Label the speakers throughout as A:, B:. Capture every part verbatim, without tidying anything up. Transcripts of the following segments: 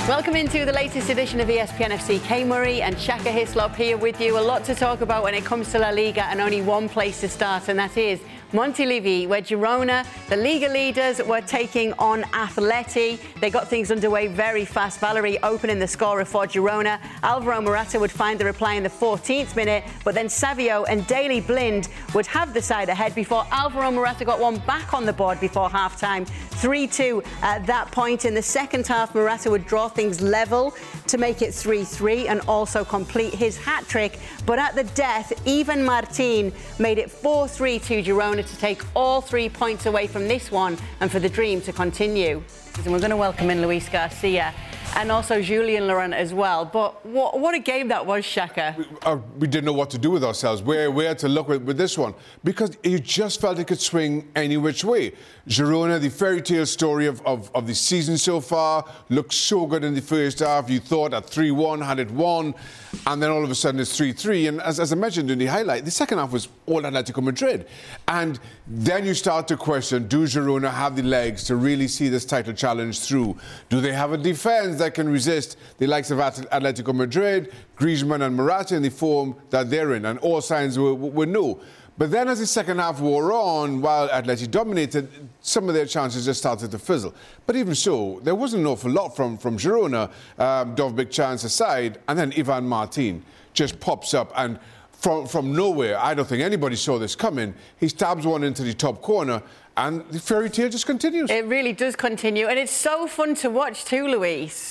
A: Welcome into the latest edition of E S P N F C. Kay Murray and Shaka Hislop here with you. A lot to talk about when it comes to La Liga, and only one place to start, and that is Montilivi, where Girona, the Liga leaders, were taking on Atleti. They got things underway very fast. Valerie opening the scorer for Girona. Alvaro Morata would find the reply in the fourteenth minute, but then Savio and Daley Blind would have the side ahead before Alvaro Morata got one back on the board before half-time. three two at that point. In the second half, Morata would draw things level to make it three three and also complete his hat-trick. But at the death, Ivan Martin made it four three to Girona to take all three points away from this one and for the dream to continue. And we're going to welcome in Luis Garcia and also Julien Laurent as well. But what, what a game that was, Shaka.
B: We, uh, we didn't know what to do with ourselves, where, where to look with, with this one, because you just felt it could swing any which way. Girona, the fairy tale story of, of, of the season so far, looked so good in the first half. You thought at three one had it won, and then all of a sudden it's three three. And as, as I mentioned in the highlight, the second half was all Atletico Madrid. And then you start to question, do Girona have the legs to really see this title challenge through? Do they have a defence that can resist the likes of Atletico Madrid, Griezmann and Morata in the form that they're in? And all signs were, were no. But then as the second half wore on, while Atleti dominated, some of their chances just started to fizzle. But even so, there wasn't an awful lot from, from Girona, um, Dovbyk chance aside, and then Ivan Martin just pops up and from, from nowhere, I don't think anybody saw this coming, he stabs one into the top corner, and the fairy tale just continues.
A: It really does continue, and it's so fun to watch too, Luis.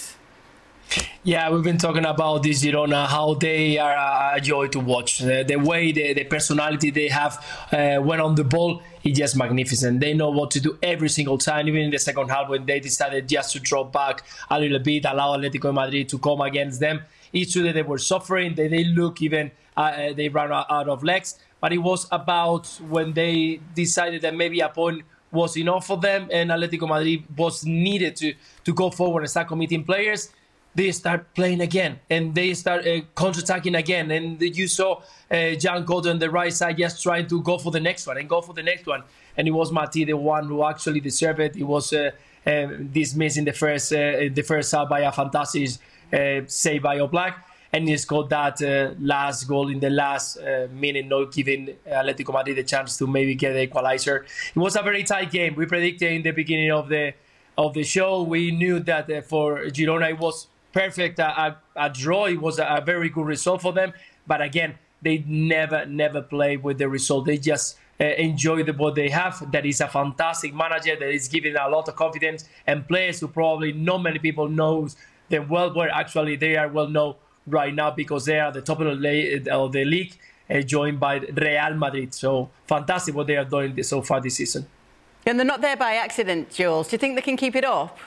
C: Yeah, we've been talking about this Girona, how they are a joy to watch. Uh, the way, the, the personality they have uh, when on the ball is just magnificent. They know what to do every single time, even in the second half when they decided just to drop back a little bit, allow Atletico de Madrid to come against them. It's true that they were suffering, they, they look even, uh, they ran out of legs, but it was about when they decided that maybe a point was enough for them and Atletico Madrid was needed to, to go forward and start committing players. They start playing again, and they start uh, counter-attacking again. And you saw uh, Jan Cotto on the right side just trying to go for the next one and go for the next one. And it was Mati, the one who actually deserved it. He was uh, uh, dismissed in the first uh, the first half by a fantastic uh, save by Oblak. And he scored that uh, last goal in the last uh, minute, not giving Atletico Madrid the chance to maybe get the equalizer. It was a very tight game. We predicted in the beginning of the of the show. We knew that uh, for Girona it was perfect, a, a draw. It was a, a very good result for them. But again, they never, never play with the result. They just uh, enjoy the, what they have. That is a fantastic manager that is giving a lot of confidence, and players who probably not many people know them well, where actually they are well known right now because they are the top of the, of the league, uh, joined by Real Madrid. So fantastic what they are doing so far this season.
A: And they're not there by accident, Jules. Do you think they can keep it up?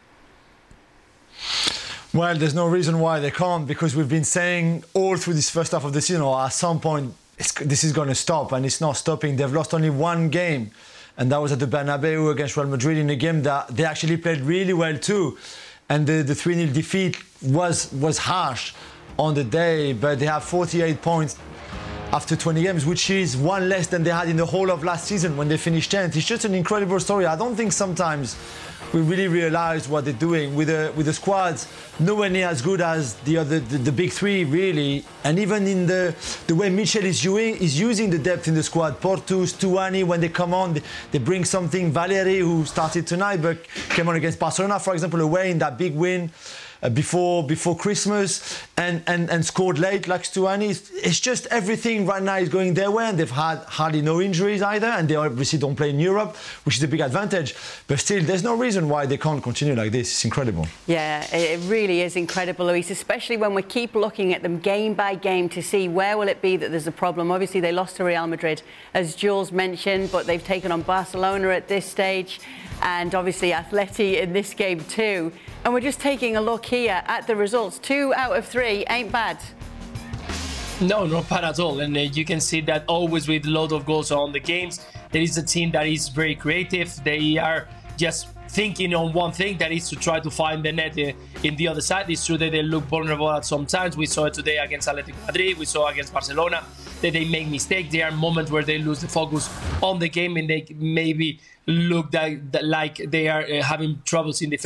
D: Well, there's no reason why they can't, because we've been saying all through this first half of the season, or at some point, it's, this is going to stop, and it's not stopping. They've lost only one game, and that was at the Bernabeu against Real Madrid in a game that they actually played really well too. And the, the three nil defeat was, was harsh on the day, but they have forty-eight points after twenty games, which is one less than they had in the whole of last season when they finished tenth. It's just an incredible story. I don't think sometimes we really realize what they're doing with the with the squads nowhere near as good as the other the, the big three, really. And even in the the way Michel is using is using the depth in the squad. Porto, Stuani, when they come on, they, they bring something. Valeri, who started tonight but came on against Barcelona, for example, away in that big win uh, before before Christmas, and, and and scored late like Stuani. It's, it's just everything right now is going their way, and they've had hardly no injuries either, and they obviously don't play in Europe, which is a big advantage. But still, there's no reason why they can't continue like this. It's incredible.
A: Yeah, it really is incredible, Luis, especially when we keep looking at them game by game to see where will it be that there's a problem. Obviously, they lost to Real Madrid, as Jules mentioned, but they've taken on Barcelona at this stage, and obviously Atleti in this game too. And we're just taking a look here at the results. Two out of three ain't bad.
C: No, not bad at all. And uh, you can see that always with a lot of goals on the games. There is a team that is very creative. They are just thinking on one thing, that is to try to find the net uh, in the other side. It's true that they look vulnerable at some times. We saw it today against Atletico Madrid. We saw against Barcelona that they make mistakes. There are moments where they lose the focus on the game and they maybe look that, that like they are uh, having troubles in defense.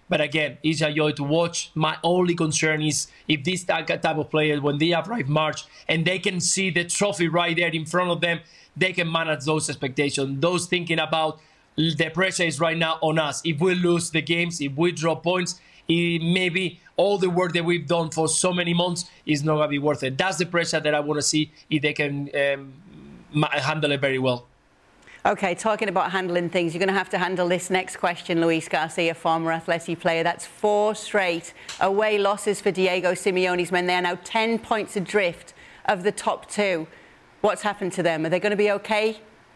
C: But again, it's a joy to watch. My only concern is if this type of players, when they arrive March and they can see the trophy right there in front of them, they can manage those expectations. Those thinking about the pressure is right now on us. If we lose the games, if we drop points, it, maybe all the work that we've done for so many months is not going to be worth it. That's the pressure that I want to see if they can um, handle it very well.
A: OK, talking about handling things, you're going to have to handle this next question, Luis Garcia, former Atleti player. That's four straight away losses for Diego Simeone's men. They are now ten points adrift of the top two. What's happened to them? Are they going to be OK?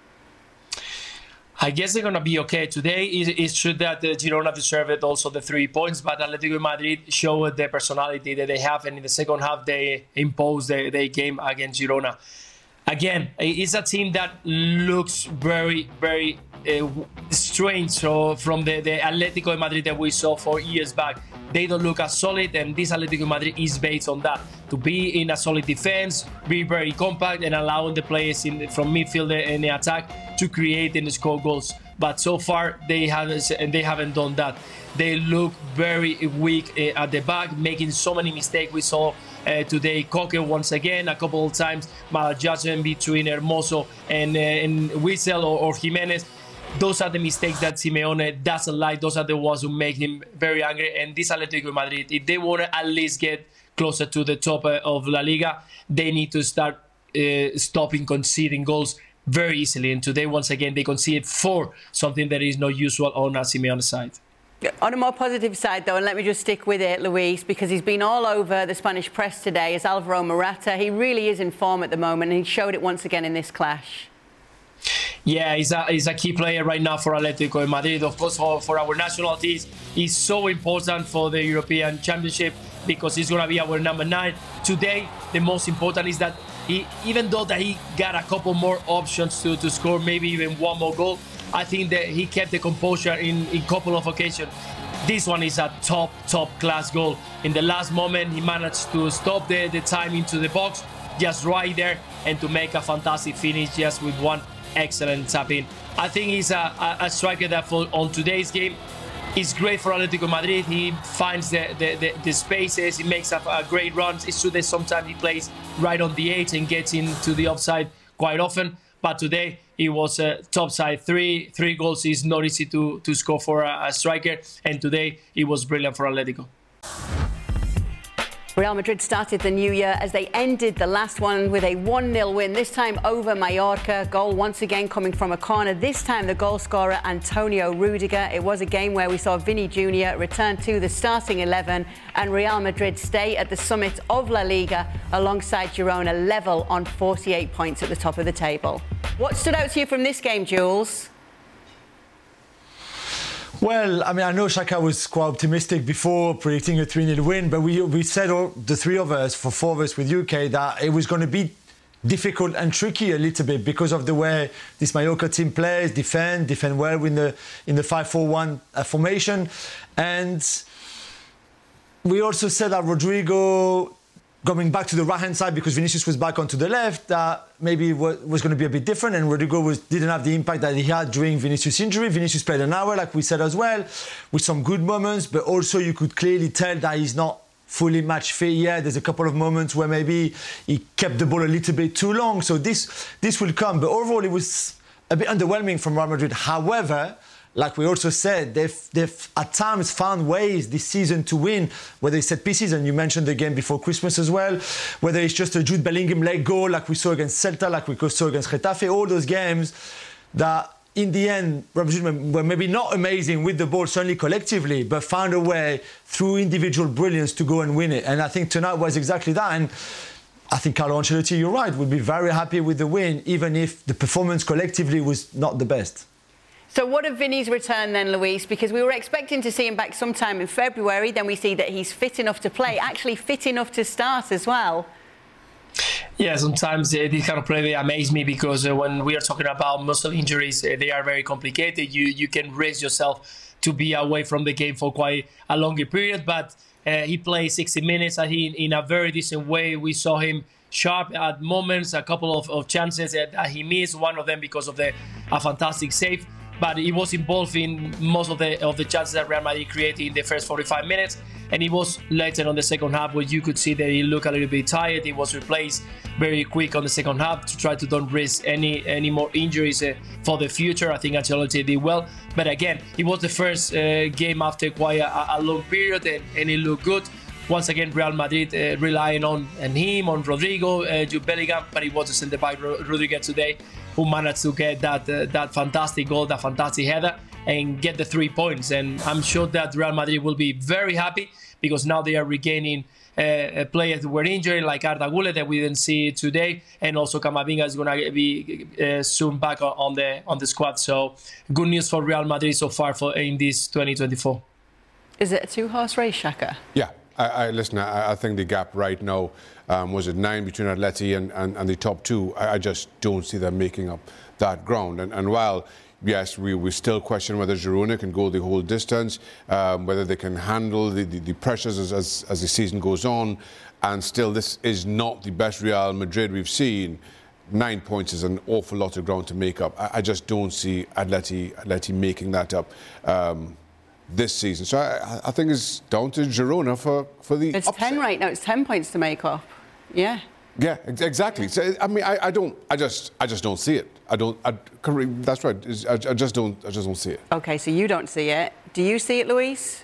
C: I guess they're going to be okay. Today, it's true that the Girona deserved also the three points, but Atletico Madrid showed the personality that they have, and in the second half, they imposed their, their game against Girona. Again, it's a team that looks very, very uh, strange so from the, the Atletico de Madrid that we saw four years back. They don't look as solid, and this Atletico Madrid is based on that. To be in a solid defense, be very compact, and allowing the players in, from midfield and the attack to create and score goals. But so far, they haven't, they haven't done that. They look very weak uh, at the back, making so many mistakes. We saw uh, today Coque once again, a couple of times, maladjustment between Hermoso and, uh, and Witsel or, or Jimenez. Those are the mistakes that Simeone doesn't like. Those are the ones who make him very angry. And this Atletico Madrid, if they want to at least get closer to the top uh, of La Liga, they need to start uh, stopping conceding goals very easily. And today, once again, they conceded four, something that is not usual on Simeone's side.
A: On a more positive side, though, and let me just stick with it, Luis, because he's been all over the Spanish press today as Alvaro Morata. He really is in form at the moment, and he showed it once again in this clash.
C: Yeah, he's a, he's a key player right now for Atletico de Madrid. Of course, for, for our national teams, he's so important for the European Championship because he's going to be our number nine. Today, the most important is that he, even though that he got a couple more options to, to score maybe even one more goal, I think that he kept the composure in a couple of occasions. This one is a top, top class goal. In the last moment, he managed to stop the, the time into the box, just right there, and to make a fantastic finish just with one excellent tap-in. I think he's a, a, a striker that for, on today's game is great for Atletico Madrid. He finds the, the, the, the spaces, he makes a, a great runs. It's true that sometimes he plays right on the edge and gets into the offside quite often. But today, he was a top side. Three three goals is not easy to, to score for a, a striker. And today, it was brilliant for Atletico.
A: Real Madrid started the new year as they ended the last one with a one nil win, this time over Mallorca. Goal once again coming from a corner, this time the goal scorer Antonio Rudiger. It was a game where we saw Vini Junior return to the starting eleven and Real Madrid stay at the summit of La Liga alongside Girona, level on forty-eight points at the top of the table. What stood out to you from this game, Jules?
D: Well, I mean, I know Xhaka was quite optimistic before predicting a three nil win, but we we said, all, the three of us, for four of us with U K, that it was going to be difficult and tricky a little bit because of the way this Mallorca team plays, defend, defend well in the in the five four one uh, formation. And we also said that Rodrigo, coming back to the right-hand side because Vinicius was back onto the left, that uh, maybe was, was going to be a bit different, and Rodrigo was, didn't have the impact that he had during Vinicius' injury. Vinicius played an hour, like we said as well, with some good moments, but also you could clearly tell that he's not fully match fit yet. There's a couple of moments where maybe he kept the ball a little bit too long, so this, this will come. But overall, it was a bit underwhelming from Real Madrid. However, like we also said, they've, they've at times found ways this season to win, whether it's set pieces, and you mentioned the game before Christmas as well, whether it's just a Jude Bellingham late goal like we saw against Celta, like we saw against Getafe, all those games that in the end were maybe not amazing with the ball, certainly collectively, but found a way through individual brilliance to go and win it. And I think tonight was exactly that. And I think Carlo Ancelotti, you're right, would be very happy with the win, even if the performance collectively was not the best.
A: So what of Vinny's return then, Luis? Because we were expecting to see him back sometime in February. Then we see that he's fit enough to play, actually fit enough to start as well.
C: Yeah, sometimes uh, this kind of play they amaze me because uh, when we are talking about muscle injuries, uh, they are very complicated. You you can risk yourself to be away from the game for quite a longer period. But uh, he played sixty minutes, I think, in a very decent way. We saw him sharp at moments, a couple of, of chances that he missed, one of them because of the a fantastic save. but he was involved in most of the of the chances that Real Madrid created in the first forty-five minutes. And it was later on the second half where you could see that he looked a little bit tired. He was replaced very quick on the second half to try to don't risk any any more injuries uh, for the future. I think Ancelotti did well. But again, it was the first uh, game after quite a, a long period, and, and it looked good. Once again, Real Madrid uh, relying on, on him, on Rodrigo, uh, Jude Bellingham, but it was the centre back Rodriguez today who managed to get that uh, that fantastic goal, that fantastic header, and get the three points. And I'm sure that Real Madrid will be very happy because now they are regaining uh, players who were injured, like Arda Güler that we didn't see today, and also Camavinga is going to be uh, soon back on the on the squad. So good news for Real Madrid so far for in this twenty twenty-four.
A: Is it a two-horse race, Xhaka?
B: Yeah. I, I listen. I, I think the gap right now um, was it nine between Atleti and, and, and the top two. I, I just don't see them making up that ground. And, and while yes, we, we still question whether Girona can go the whole distance, um, whether they can handle the, the, the pressures as, as, as the season goes on, and still this is not the best Real Madrid we've seen. Nine points is an awful lot of ground to make up. I, I just don't see Atleti Atleti making that up. Um, this season. So I, I think it's down to Girona for, for the
A: It's
B: upset.
A: ten right now. It's ten points to make up. Yeah.
B: Yeah, ex- exactly. So I mean, I, I don't, I just, I just don't see it. I don't. I, that's right. I, I just don't. I just don't see it.
A: Okay, so you don't see it. Do you see it, Luis?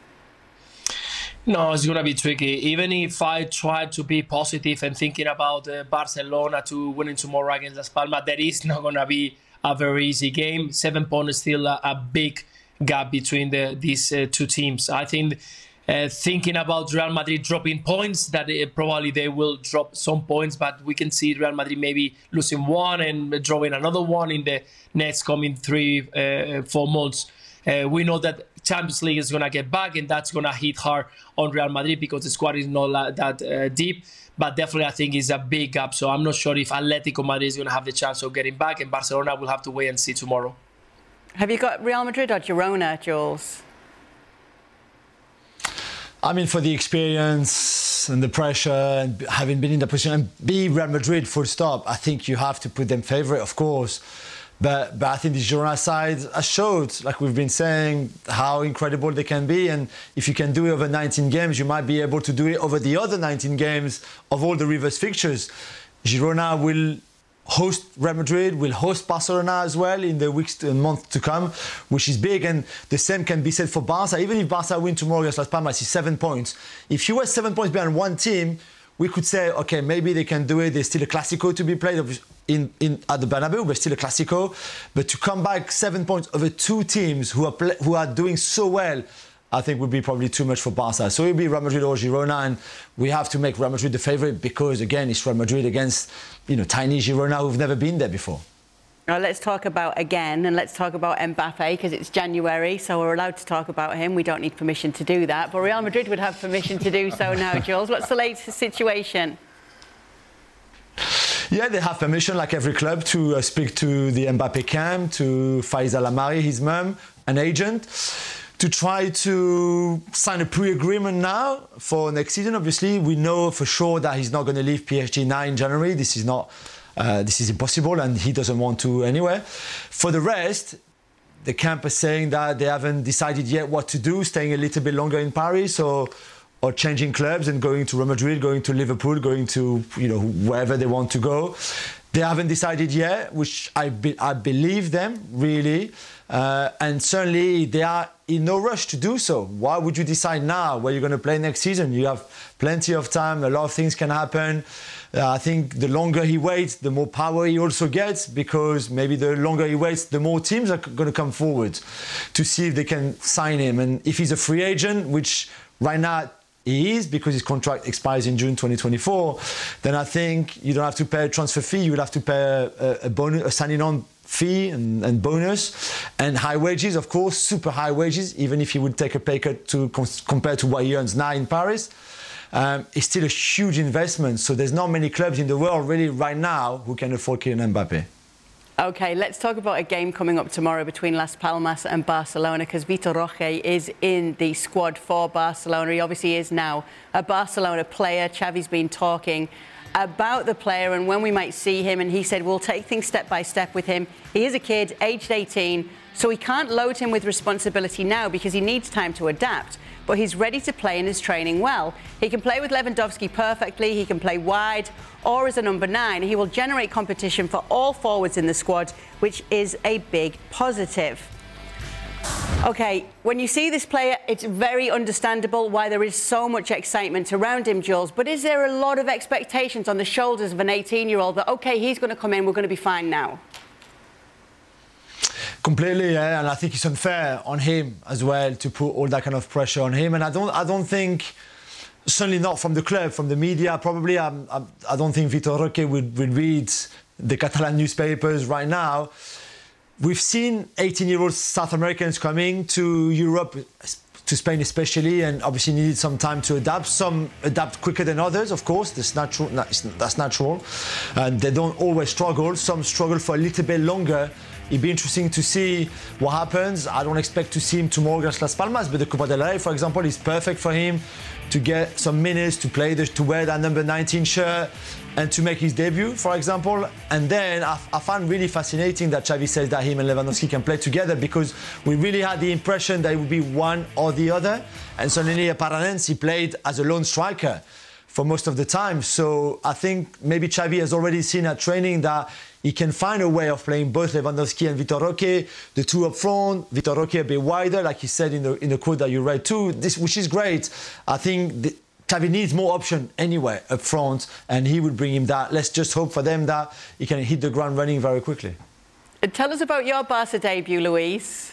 C: No, it's going to be tricky. Even if I try to be positive and thinking about uh, Barcelona to winning tomorrow against Las Palmas, that is not going to be a very easy game. Seven points is still a, a big gap between the, these uh, two teams. I think uh, thinking about Real Madrid dropping points, that uh, probably they will drop some points, but we can see Real Madrid maybe losing one and drawing another one in the next coming three, uh, four months. Uh, we know that Champions League is going to get back, and that's going to hit hard on Real Madrid because the squad is not that uh, deep. But definitely, I think it's a big gap. So I'm not sure if Atletico Madrid is going to have the chance of getting back, and Barcelona will have to wait and see tomorrow.
A: Have you got Real Madrid or Girona, Jules?
D: I mean, for the experience and the pressure and having been in the position and be Real Madrid full stop, I think you have to put them favourite, of course. But, but I think the Girona side has showed, like we've been saying, how incredible they can be. And if you can do it over nineteen games, you might be able to do it over the other nineteen games of all the reverse fixtures. Girona will host Real Madrid, will host Barcelona as well in the weeks and months to come, which is big. And the same can be said for Barca. Even if Barca win tomorrow against Las Palmas, it's seven points. If you were seven points behind one team, we could say, okay, maybe they can do it. There's still a Clásico to be played in, in at the Bernabeu, but still a Clásico. But to come back seven points over two teams who are play, who are doing so well, I think would be probably too much for Barca. So it'll be Real Madrid or Girona, and we have to make Real Madrid the favourite because, again, it's Real Madrid against, you know, tiny Girona who've never been there before.
A: Now let's talk about again, and let's talk about Mbappe because it's January, so we're allowed to talk about him. We don't need permission to do that, but Real Madrid would have permission to do so now, Jules. What's the latest situation?
D: Yeah, they have permission, like every club, to uh, speak to the Mbappe camp, to Faiza Lamari, his mum, an agent, to try to sign a pre-agreement now for next season. Obviously, we know for sure that he's not going to leave P S G now in January. This is not, uh, this is impossible, and he doesn't want to anyway. For the rest, the camp is saying that they haven't decided yet what to do, staying a little bit longer in Paris or or changing clubs and going to Real Madrid, going to Liverpool, going to, you know, wherever they want to go. They haven't decided yet, which I, be, I believe them, really. Uh, and certainly they are in no rush to do so. Why would you decide now where you're going to play next season? You have plenty of time. A lot of things can happen. Uh, I think the longer he waits, the more power he also gets, because maybe the longer he waits, the more teams are going to come forward to see if they can sign him. And if he's a free agent, which right now he is, because his contract expires in June twenty twenty-four, then I think you don't have to pay a transfer fee. You will have to pay a, a, bonus, a signing on fee and, and bonus, and high wages, of course, super high wages, even if he would take a pay cut to compared to what he earns now in Paris. Um, it's still a huge investment. So there's not many clubs in the world really right now who can afford Kylian Mbappe.
A: OK, let's talk about a game coming up tomorrow between Las Palmas and Barcelona, because Vitor Roque is in the squad for Barcelona. He obviously is now a Barcelona player. Xavi's been talking about the player and when we might see him, and he said we'll take things step by step with him. He is a kid, aged eighteen, So he can't load him with responsibility now because he needs time to adapt. But he's ready to play and is training well. He can play with Lewandowski perfectly. He can play wide or as a number nine. He will generate competition for all forwards in the squad, which is a big positive. OK, when you see this player, it's very understandable why there is so much excitement around him, Jules. But is there a lot of expectations on the shoulders of an eighteen-year-old that, OK, he's going to come in, we're going to be fine now?
D: Completely, yeah, and I think it's unfair on him as well to put all that kind of pressure on him. And I don't, I don't think, certainly not from the club, from the media, probably, I'm, I'm, I don't think Vitor Roque would, would read the Catalan newspapers right now. We've seen eighteen-year-old South Americans coming to Europe, to Spain especially, and obviously needed some time to adapt. Some adapt quicker than others, of course. That's natural. That's natural, and they don't always struggle. Some struggle for a little bit longer. It'd be interesting to see what happens. I don't expect to see him tomorrow against Las Palmas, but the Copa del Rey, for example, is perfect for him to get some minutes, to play, the, to wear that number nineteen shirt, and to make his debut, for example. And then I, I find really fascinating that Xavi says that him and Lewandowski can play together, because we really had the impression that it would be one or the other. And suddenly Paranense, he played as a lone striker for most of the time. So I think maybe Xavi has already seen at training that he can find a way of playing both Lewandowski and Vitor Roque, the two up front, Vitor Roque a bit wider, like he said in the in the quote that you read too, this, which is great. I think the, Xavi needs more option anyway up front, and he would bring him that. Let's just hope for them that he can hit the ground running very quickly.
A: And tell us about your Barca debut, Luis.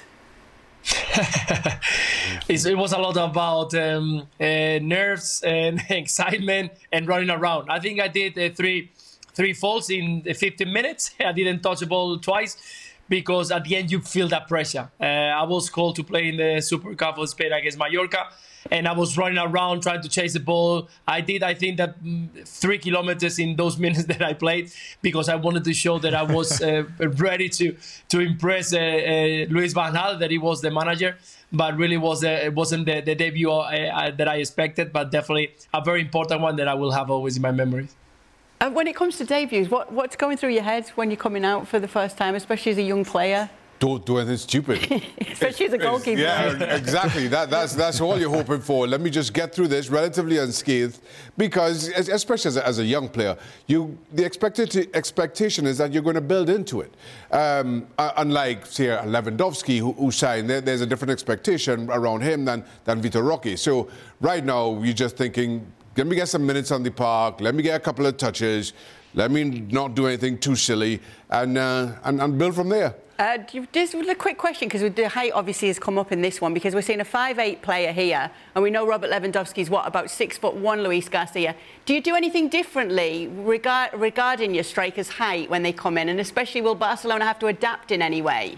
C: It was a lot about um, uh, nerves and excitement and running around. I think I did uh, three three faults in fifteen minutes. I didn't touch the ball twice because at the end you feel that pressure. Uh, I was called to play in the Super Cup of Spain against Mallorca, and I was running around trying to chase the ball. I did, I think, that mm, three kilometers in those minutes that I played because I wanted to show that I was uh, ready to to impress uh, uh, Luis van Gaal, that he was the manager. But really was uh, it wasn't the, the debut uh, uh, that I expected, but definitely a very important one that I will have always in my memory.
A: Uh, when it comes to debuts, what, what's going through your head when you're coming out for the first time, especially as a young player?
B: Don't do anything stupid.
A: Especially as a goalkeeper.
B: Yeah, exactly. That, that's that's all you're hoping for. Let me just get through this relatively unscathed, because especially as a, as a young player, you the expected expectation is that you're going to build into it. Um, unlike, say, Lewandowski, who, who signed, there, there's a different expectation around him than than Vitor Roque. So right now, you're just thinking, let me get some minutes on the park. Let me get a couple of touches. Let me not do anything too silly, and uh, and, and build from there.
A: Uh, just a quick question, because the height obviously has come up in this one, because we're seeing a five eight player here, and we know Robert Lewandowski's what, about six foot one, Luis Garcia. Do you do anything differently regard, regarding your striker's height when they come in, and especially will Barcelona have to adapt in any way?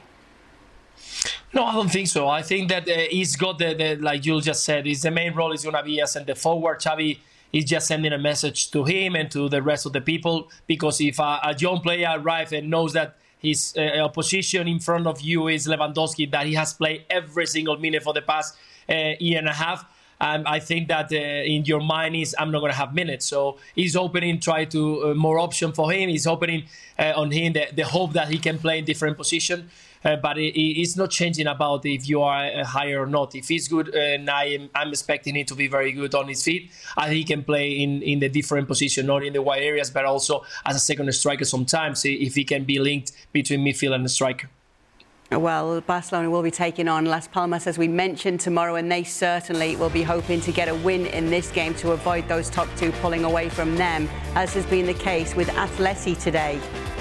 C: No, I don't think so. I think that uh, he's got the, the, like Jules just said, his the main role is going to be as in the forward. Xavi is just sending a message to him and to the rest of the people, because if a, a young player arrives and knows that his uh, opposition in front of you is Lewandowski, that he has played every single minute for the past uh, year and a half, um, I think that uh, in your mind is, I'm not going to have minutes. So he's opening, try to uh, more option for him. He's opening uh, on him the, the hope that he can play in different position. Uh, but it, it's not changing about if you are uh, higher or not. If he's good, uh, and I am, I'm expecting him to be very good on his feet, and he can play in, in the different position, not in the wide areas, but also as a second striker sometimes, if he can be linked between midfield and the striker.
A: Well, Barcelona will be taking on Las Palmas, as we mentioned, tomorrow, and they certainly will be hoping to get a win in this game to avoid those top two pulling away from them, as has been the case with Atleti today.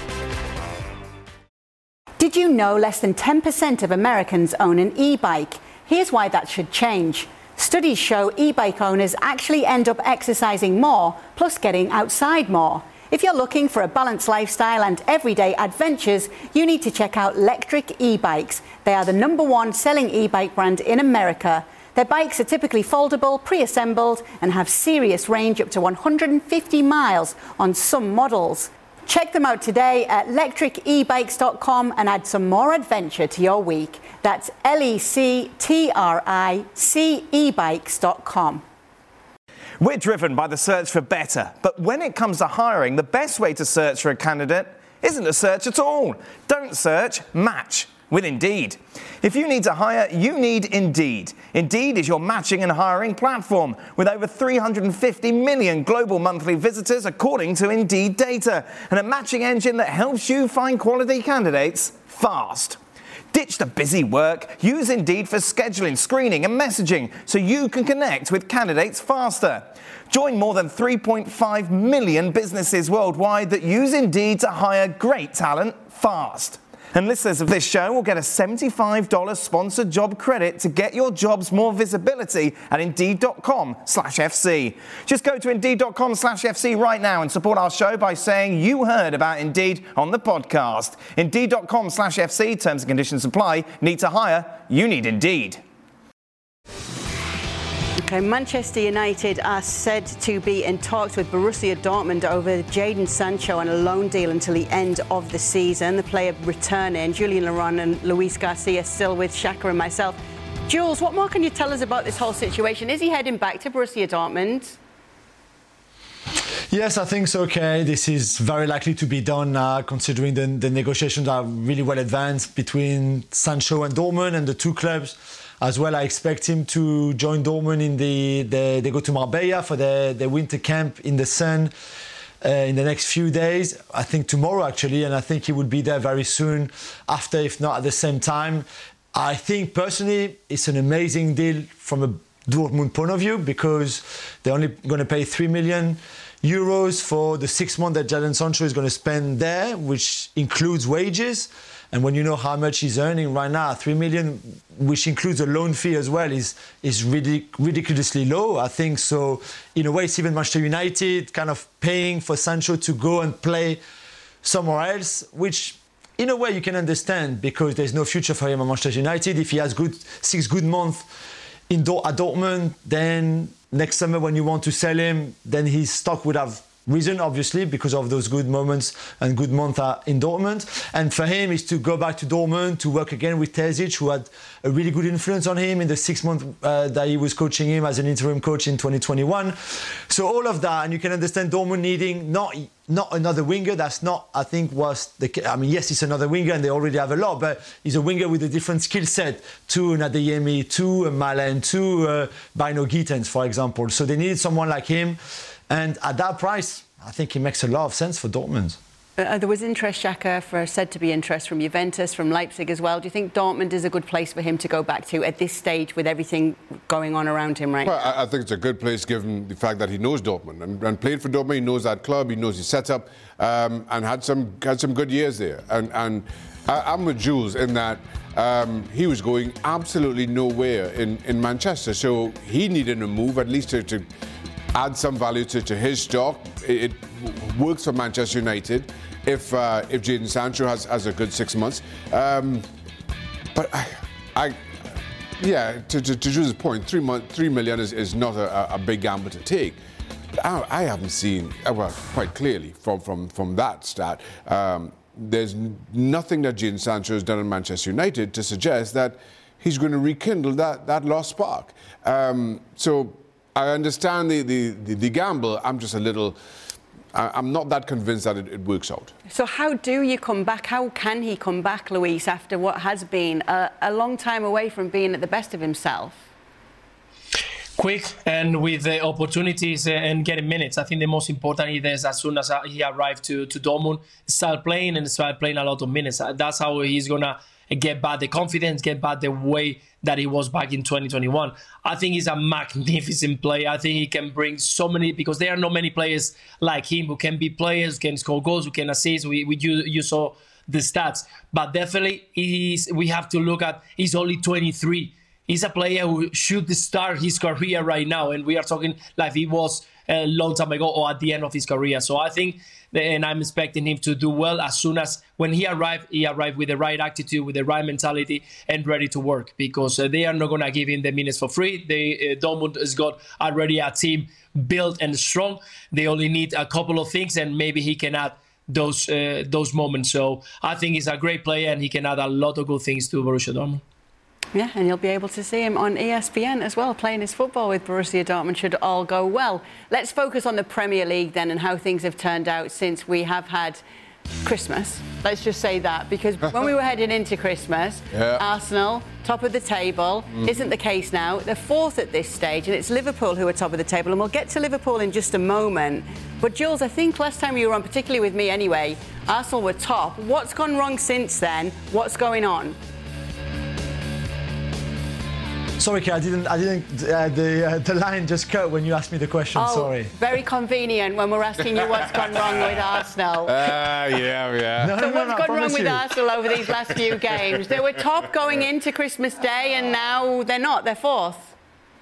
A: Did you know less than ten percent of Americans own an e-bike? Here's why that should change. Studies show e-bike owners actually end up exercising more, plus getting outside more. If you're looking for a balanced lifestyle and everyday adventures, you need to check out Lectric e-bikes. They are the number one selling e-bike brand in America. Their bikes are typically foldable, pre-assembled, and have serious range up to one hundred fifty miles on some models. Check them out today at lectric e bikes dot com and add some more adventure to your week. That's L E C T R I C e bikes dot com.
E: We're driven by the search for better, but when it comes to hiring, the best way to search for a candidate isn't to search at all. Don't search, match with Indeed. If you need to hire, you need Indeed. Indeed is your matching and hiring platform with over three hundred fifty million global monthly visitors according to Indeed data, and a matching engine that helps you find quality candidates fast. Ditch the busy work. Use Indeed for scheduling, screening and messaging so you can connect with candidates faster. Join more than three point five million businesses worldwide that use Indeed to hire great talent fast. And listeners of this show will get a seventy-five dollars sponsored job credit to get your jobs more visibility at Indeed.com slash FC. Just go to Indeed.com slash FC right now and support our show by saying you heard about Indeed on the podcast. Indeed.com slash FC. Terms and conditions apply. Need to hire? You need Indeed.
A: Okay, Manchester United are said to be in talks with Borussia Dortmund over Jadon Sancho and a loan deal until the end of the season. The player returning, Julian Laurent and Luis Garcia still with Xhaka and myself. Jules, what more can you tell us about this whole situation? Is he heading back to Borussia Dortmund?
D: Yes, I think so, okay. This is very likely to be done uh, considering the, the negotiations are really well advanced between Sancho and Dortmund and the two clubs. As well, I expect him to join Dortmund in the, the they go to Marbella for their, their winter camp in the sun uh, in the next few days. I think tomorrow actually, and I think he will be there very soon after, if not at the same time. I think personally it's an amazing deal from a Dortmund point of view because they're only going to pay three million euros for the six months that Jadon Sancho is going to spend there, which includes wages. And when you know how much he's earning right now, three million, which includes a loan fee as well, is is ridic- ridiculously low. I think so. In a way, it's even Manchester United kind of paying for Sancho to go and play somewhere else, which in a way you can understand because there's no future for him at Manchester United. If he has good six good months in Do- at Dortmund, then next summer when you want to sell him, then his stock would have risen, obviously, because of those good moments and good months in Dortmund. And for him is to go back to Dortmund, to work again with Terzic, who had a really good influence on him in the six months uh, that he was coaching him as an interim coach in twenty twenty-one. So all of that, and you can understand Dortmund needing not not another winger. That's not, I think, was the... I mean, yes, it's another winger and they already have a lot, but he's a winger with a different skill set to Adeyemi, to Malen, to uh, Bino Gittens, for example. So they needed someone like him. And at that price, I think it makes a lot of sense for Dortmund.
A: Uh, there was interest, Xhaka, for said to be interest from Juventus, from Leipzig as well. Do you think Dortmund is a good place for him to go back to at this stage with everything going on around him right
B: well,
A: now?
B: I, I think it's a good place given the fact that he knows Dortmund and, and played for Dortmund. He knows that club, he knows his setup, um, and had some had some good years there. And, and I, I'm with Jules in that um, he was going absolutely nowhere in, in Manchester, so he needed a move at least to. to add some value to, to his stock. It, it works for Manchester United if uh, if Jadon Sancho has, has a good six months. Um, but I, I, yeah, to, to, to Jules's point, three, month, three million is, is not a, a big gamble to take. But I, I haven't seen, well, quite clearly from, from, from that stat, um, there's nothing that Jadon Sancho has done in Manchester United to suggest that he's going to rekindle that, that lost spark. Um, so, I understand the, the, the, the gamble. I'm just a little... I'm not that convinced that it, it works out.
A: So how do you come back? How can he come back, Luis, after what has been a, a long time away from being at the best of himself?
C: Quick and with the opportunities and getting minutes. I think the most important is as soon as he arrived to, to Dortmund, start playing and start playing a lot of minutes. That's how he's going to get back the confidence, get back the way that he was back in twenty twenty-one. I think he's a magnificent player. I think he can bring so many, because there are not many players like him who can be players, who can score goals, who can assist. We, we you, you saw the stats. But definitely, he's, we have to look at, he's only twenty-three. He's a player who should start his career right now. And we are talking like he was a long time ago or at the end of his career. So I think, and I'm expecting him to do well as soon as when he arrived, he arrived with the right attitude, with the right mentality and ready to work, because uh, they are not going to give him the minutes for free. They, uh, Dortmund has got already a team built and strong. They only need a couple of things and maybe he can add those uh, those moments. So I think he's a great player and he can add a lot of good things to Borussia Dortmund.
A: Yeah, and you'll be able to see him on E S P N as well, playing his football with Borussia Dortmund, should all go well. Let's focus on the Premier League then and how things have turned out since we have had Christmas. Let's just say that, because when we were heading into Christmas,
B: yeah.
A: Arsenal, top of the table, mm. isn't the case now. They're fourth at this stage, and it's Liverpool who are top of the table, and we'll get to Liverpool in just a moment. But Jules, I think last time you were on, particularly with me anyway, Arsenal were top. What's gone wrong since then? What's going on?
D: Sorry, Kay, I didn't. I didn't. Uh, the uh, the line just cut when you asked me the question.
A: Oh,
D: sorry.
A: Very convenient when we're asking you what's gone wrong with Arsenal.
B: Ah, uh, yeah, yeah.
D: No,
A: so
D: no, no,
A: what's
D: no,
A: gone wrong with
D: you.
A: Arsenal over these last few games? They were top going into Christmas Day, and now they're not. They're fourth.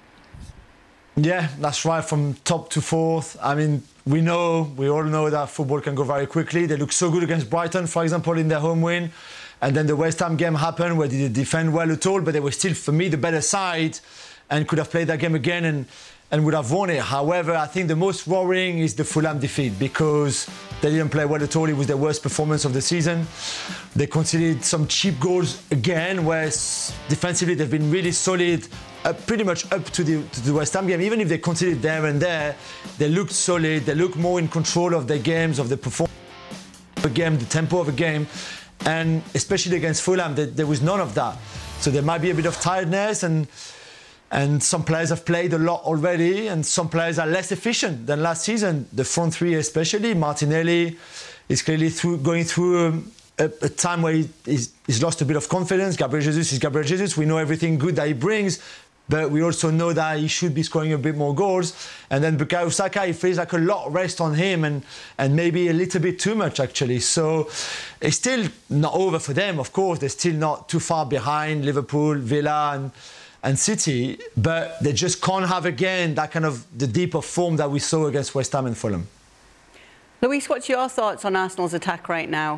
D: Yeah, that's right. From top to fourth. I mean, we know, we all know that football can go very quickly. They look so good against Brighton, for example, in their home win. And then the West Ham game happened where they didn't defend well at all, but they were still, for me, the better side and could have played that game again and, and would have won it. However, I think the most worrying is the Fulham defeat because they didn't play well at all. It was their worst performance of the season. They conceded some cheap goals again, where defensively they've been really solid, uh, pretty much up to the, to the West Ham game. Even if they conceded there and there, they looked solid. They looked more in control of their games, of the performance of the game, the tempo of the game. And especially against Fulham, there, there was none of that. So there might be a bit of tiredness, and and some players have played a lot already, and some players are less efficient than last season. The front three especially, Martinelli is clearly through, going through a, a time where he, he's, he's lost a bit of confidence. Gabriel Jesus is Gabriel Jesus. We know everything good that he brings, but we also know that he should be scoring a bit more goals. And then Bukayo Saka, it feels like a lot rests on him, and, and maybe a little bit too much, actually. So it's still not over for them, of course. They're still not too far behind Liverpool, Villa and, and City, but they just can't have again that kind of the deep of form that we saw against West Ham and Fulham.
A: Luis, what's your thoughts on Arsenal's attack right now?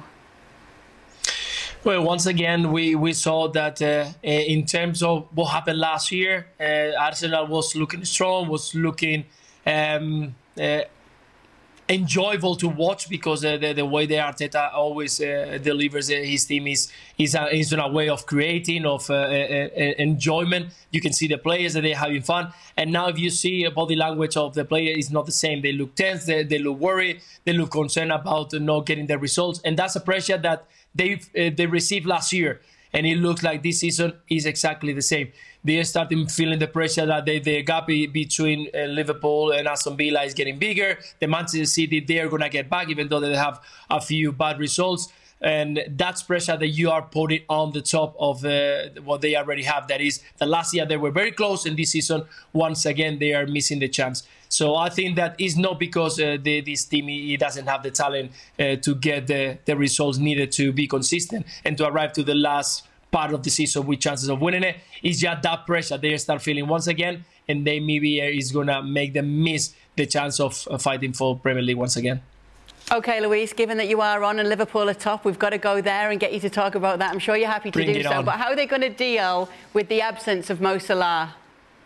C: Well, once again, we, we saw that uh, in terms of what happened last year, uh, Arsenal was looking strong, was looking um, uh, enjoyable to watch because uh, the, the way the Arteta always uh, delivers uh, his team is is, a, is in a way of creating, of uh, uh, uh, enjoyment. You can see the players that they're having fun. And now if you see a body language of the player is not the same. They look tense, they, they look worried, they look concerned about not getting the results. And that's a pressure that they uh, they received last year, and it looks like this season is exactly the same. They are starting feeling the pressure that they, the gap between uh, Liverpool and Aston Villa is getting bigger. The Manchester City, they're going to get back, even though they have a few bad results. And that's pressure that you are putting on the top of uh, what they already have. That is, the last year they were very close, and this season, once again, they are missing the chance. So I think that is not because uh, the, this team he doesn't have the talent uh, to get the, the results needed to be consistent and to arrive to the last part of the season with chances of winning it. It's just that pressure they start feeling once again, and they maybe is going to make them miss the chance of uh, fighting for Premier League once again.
A: OK, Luis, given that you are on and Liverpool are top, we've got to go there and get you to talk about that. I'm sure you're happy to
C: Bring
A: do so.
C: on.
A: But how are they going to deal with the absence of Mo Salah?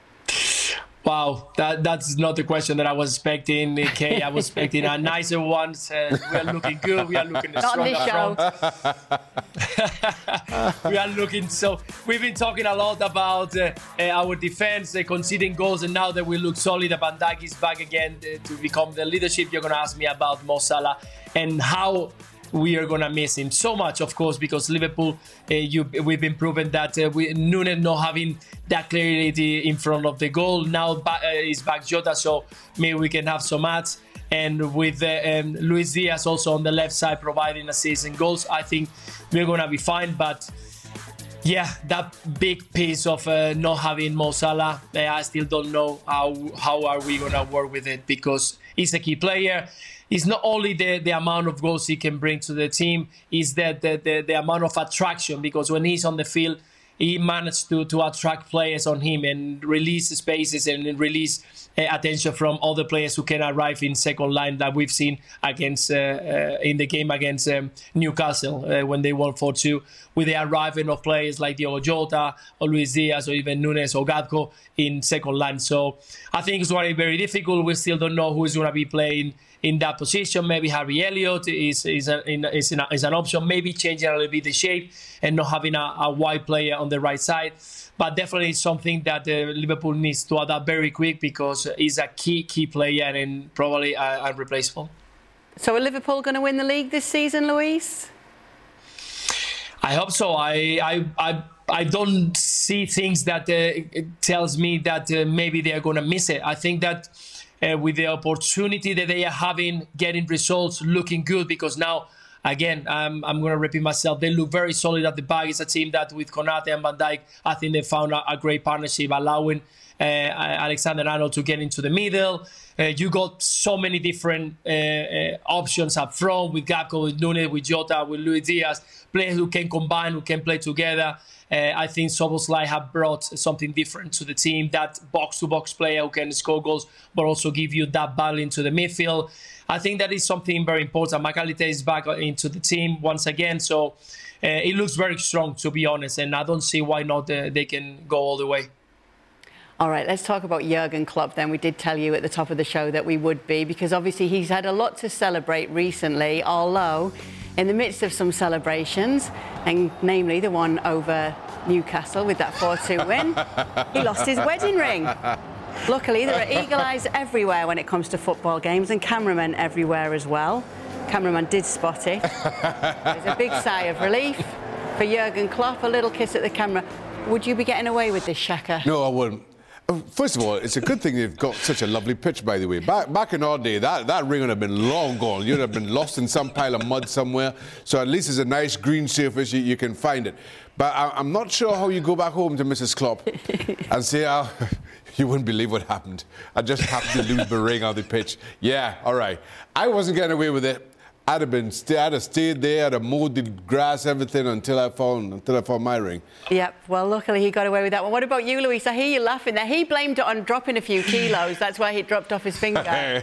C: Wow, that, that's not the question that I was expecting, Kay. I was expecting a nicer one. Uh, we are looking good. We are looking
A: not
C: strong.
A: Not this
C: show. We are looking so... We've been talking a lot about uh, uh, our defense, uh, conceding goals, and now that we look solid, Van Dijk is back again uh, to become the leadership. You're going to ask me about Mo Salah and how we are going to miss him so much, of course, because Liverpool, uh, you, we've been proven that uh, we, Núñez not having that clarity in front of the goal. Now back, uh, is back Jota, so maybe we can have some ads. And with uh, um, Luis Diaz also on the left side providing assists and goals, I think we're going to be fine. But yeah, that big piece of uh, not having Mo Salah, uh, I still don't know how, how are we going to work with it, because he's a key player. It's not only the, the amount of goals he can bring to the team, it's that the, the, the amount of attraction, because when he's on the field, he managed to, to attract players on him and release spaces and release uh, attention from other players who can arrive in second line that we've seen against uh, uh, in the game against um, Newcastle uh, when they won four two, with the arriving of players like Diogo Jota or Luis Diaz or even Núñez or Gakpo in second line. So I think it's going to be very difficult. We still don't know who is going to be playing in that position. Maybe Harvey Elliott is is, a, is, a, is an option. Maybe changing a little bit the shape and not having a, a wide player on the right side. But definitely something that uh, Liverpool needs to adapt very quick, because he's a key, key player and probably uh, unreplaceable.
A: So are Liverpool going to win the league this season, Luis?
C: I hope so. I I I, I don't see things that uh, it tells me that uh, maybe they are going to miss it. I think that uh, with the opportunity that they are having, getting results, looking good, because now, again, um, I'm going to repeat myself, they look very solid at the back. It's a team that with Konate and Van Dijk, I think they found a, a great partnership, allowing uh, Alexander-Arnold to get into the middle. Uh, you got so many different uh, uh, options up front with Gakpo, with Núñez, with Jota, with Luis Diaz, players who can combine, who can play together. Uh, I think Szoboszlai have brought something different to the team, that box-to-box player who can score goals, but also give you that battle into the midfield. I think that is something very important. McAllister is back into the team once again, so uh, it looks very strong, to be honest, and I don't see why not uh, they can go all the way.
A: All right, let's talk about Jurgen Klopp then. We did tell you at the top of the show that we would be, because obviously he's had a lot to celebrate recently, although in the midst of some celebrations, and namely the one over Newcastle with that four two win, he lost his wedding ring. Luckily, there are eagle eyes everywhere when it comes to football games, and cameramen everywhere as well. Cameraman did spot it. There's a big sigh of relief for Jurgen Klopp, a little kiss at the camera. Would you be getting away with this, Shaka?
B: No, I wouldn't. First of all, it's a good thing they've got such a lovely pitch, by the way. Back back in our day, that, that ring would have been long gone. You'd have been lost in some pile of mud somewhere. So at least it's a nice green surface, you, you can find it. But I, I'm not sure how you go back home to Missus Klopp and say, oh, you wouldn't believe what happened. I just happened to lose the ring on the pitch. Yeah, all right. I wasn't getting away with it. I'd have been, I'd have stayed there, I'd have mowed the grass, everything until I found, until I found my ring.
A: Yep. Well, luckily he got away with that one. What about you, Luis? I hear you laughing there. He blamed it on dropping a few kilos. That's why he dropped off his finger.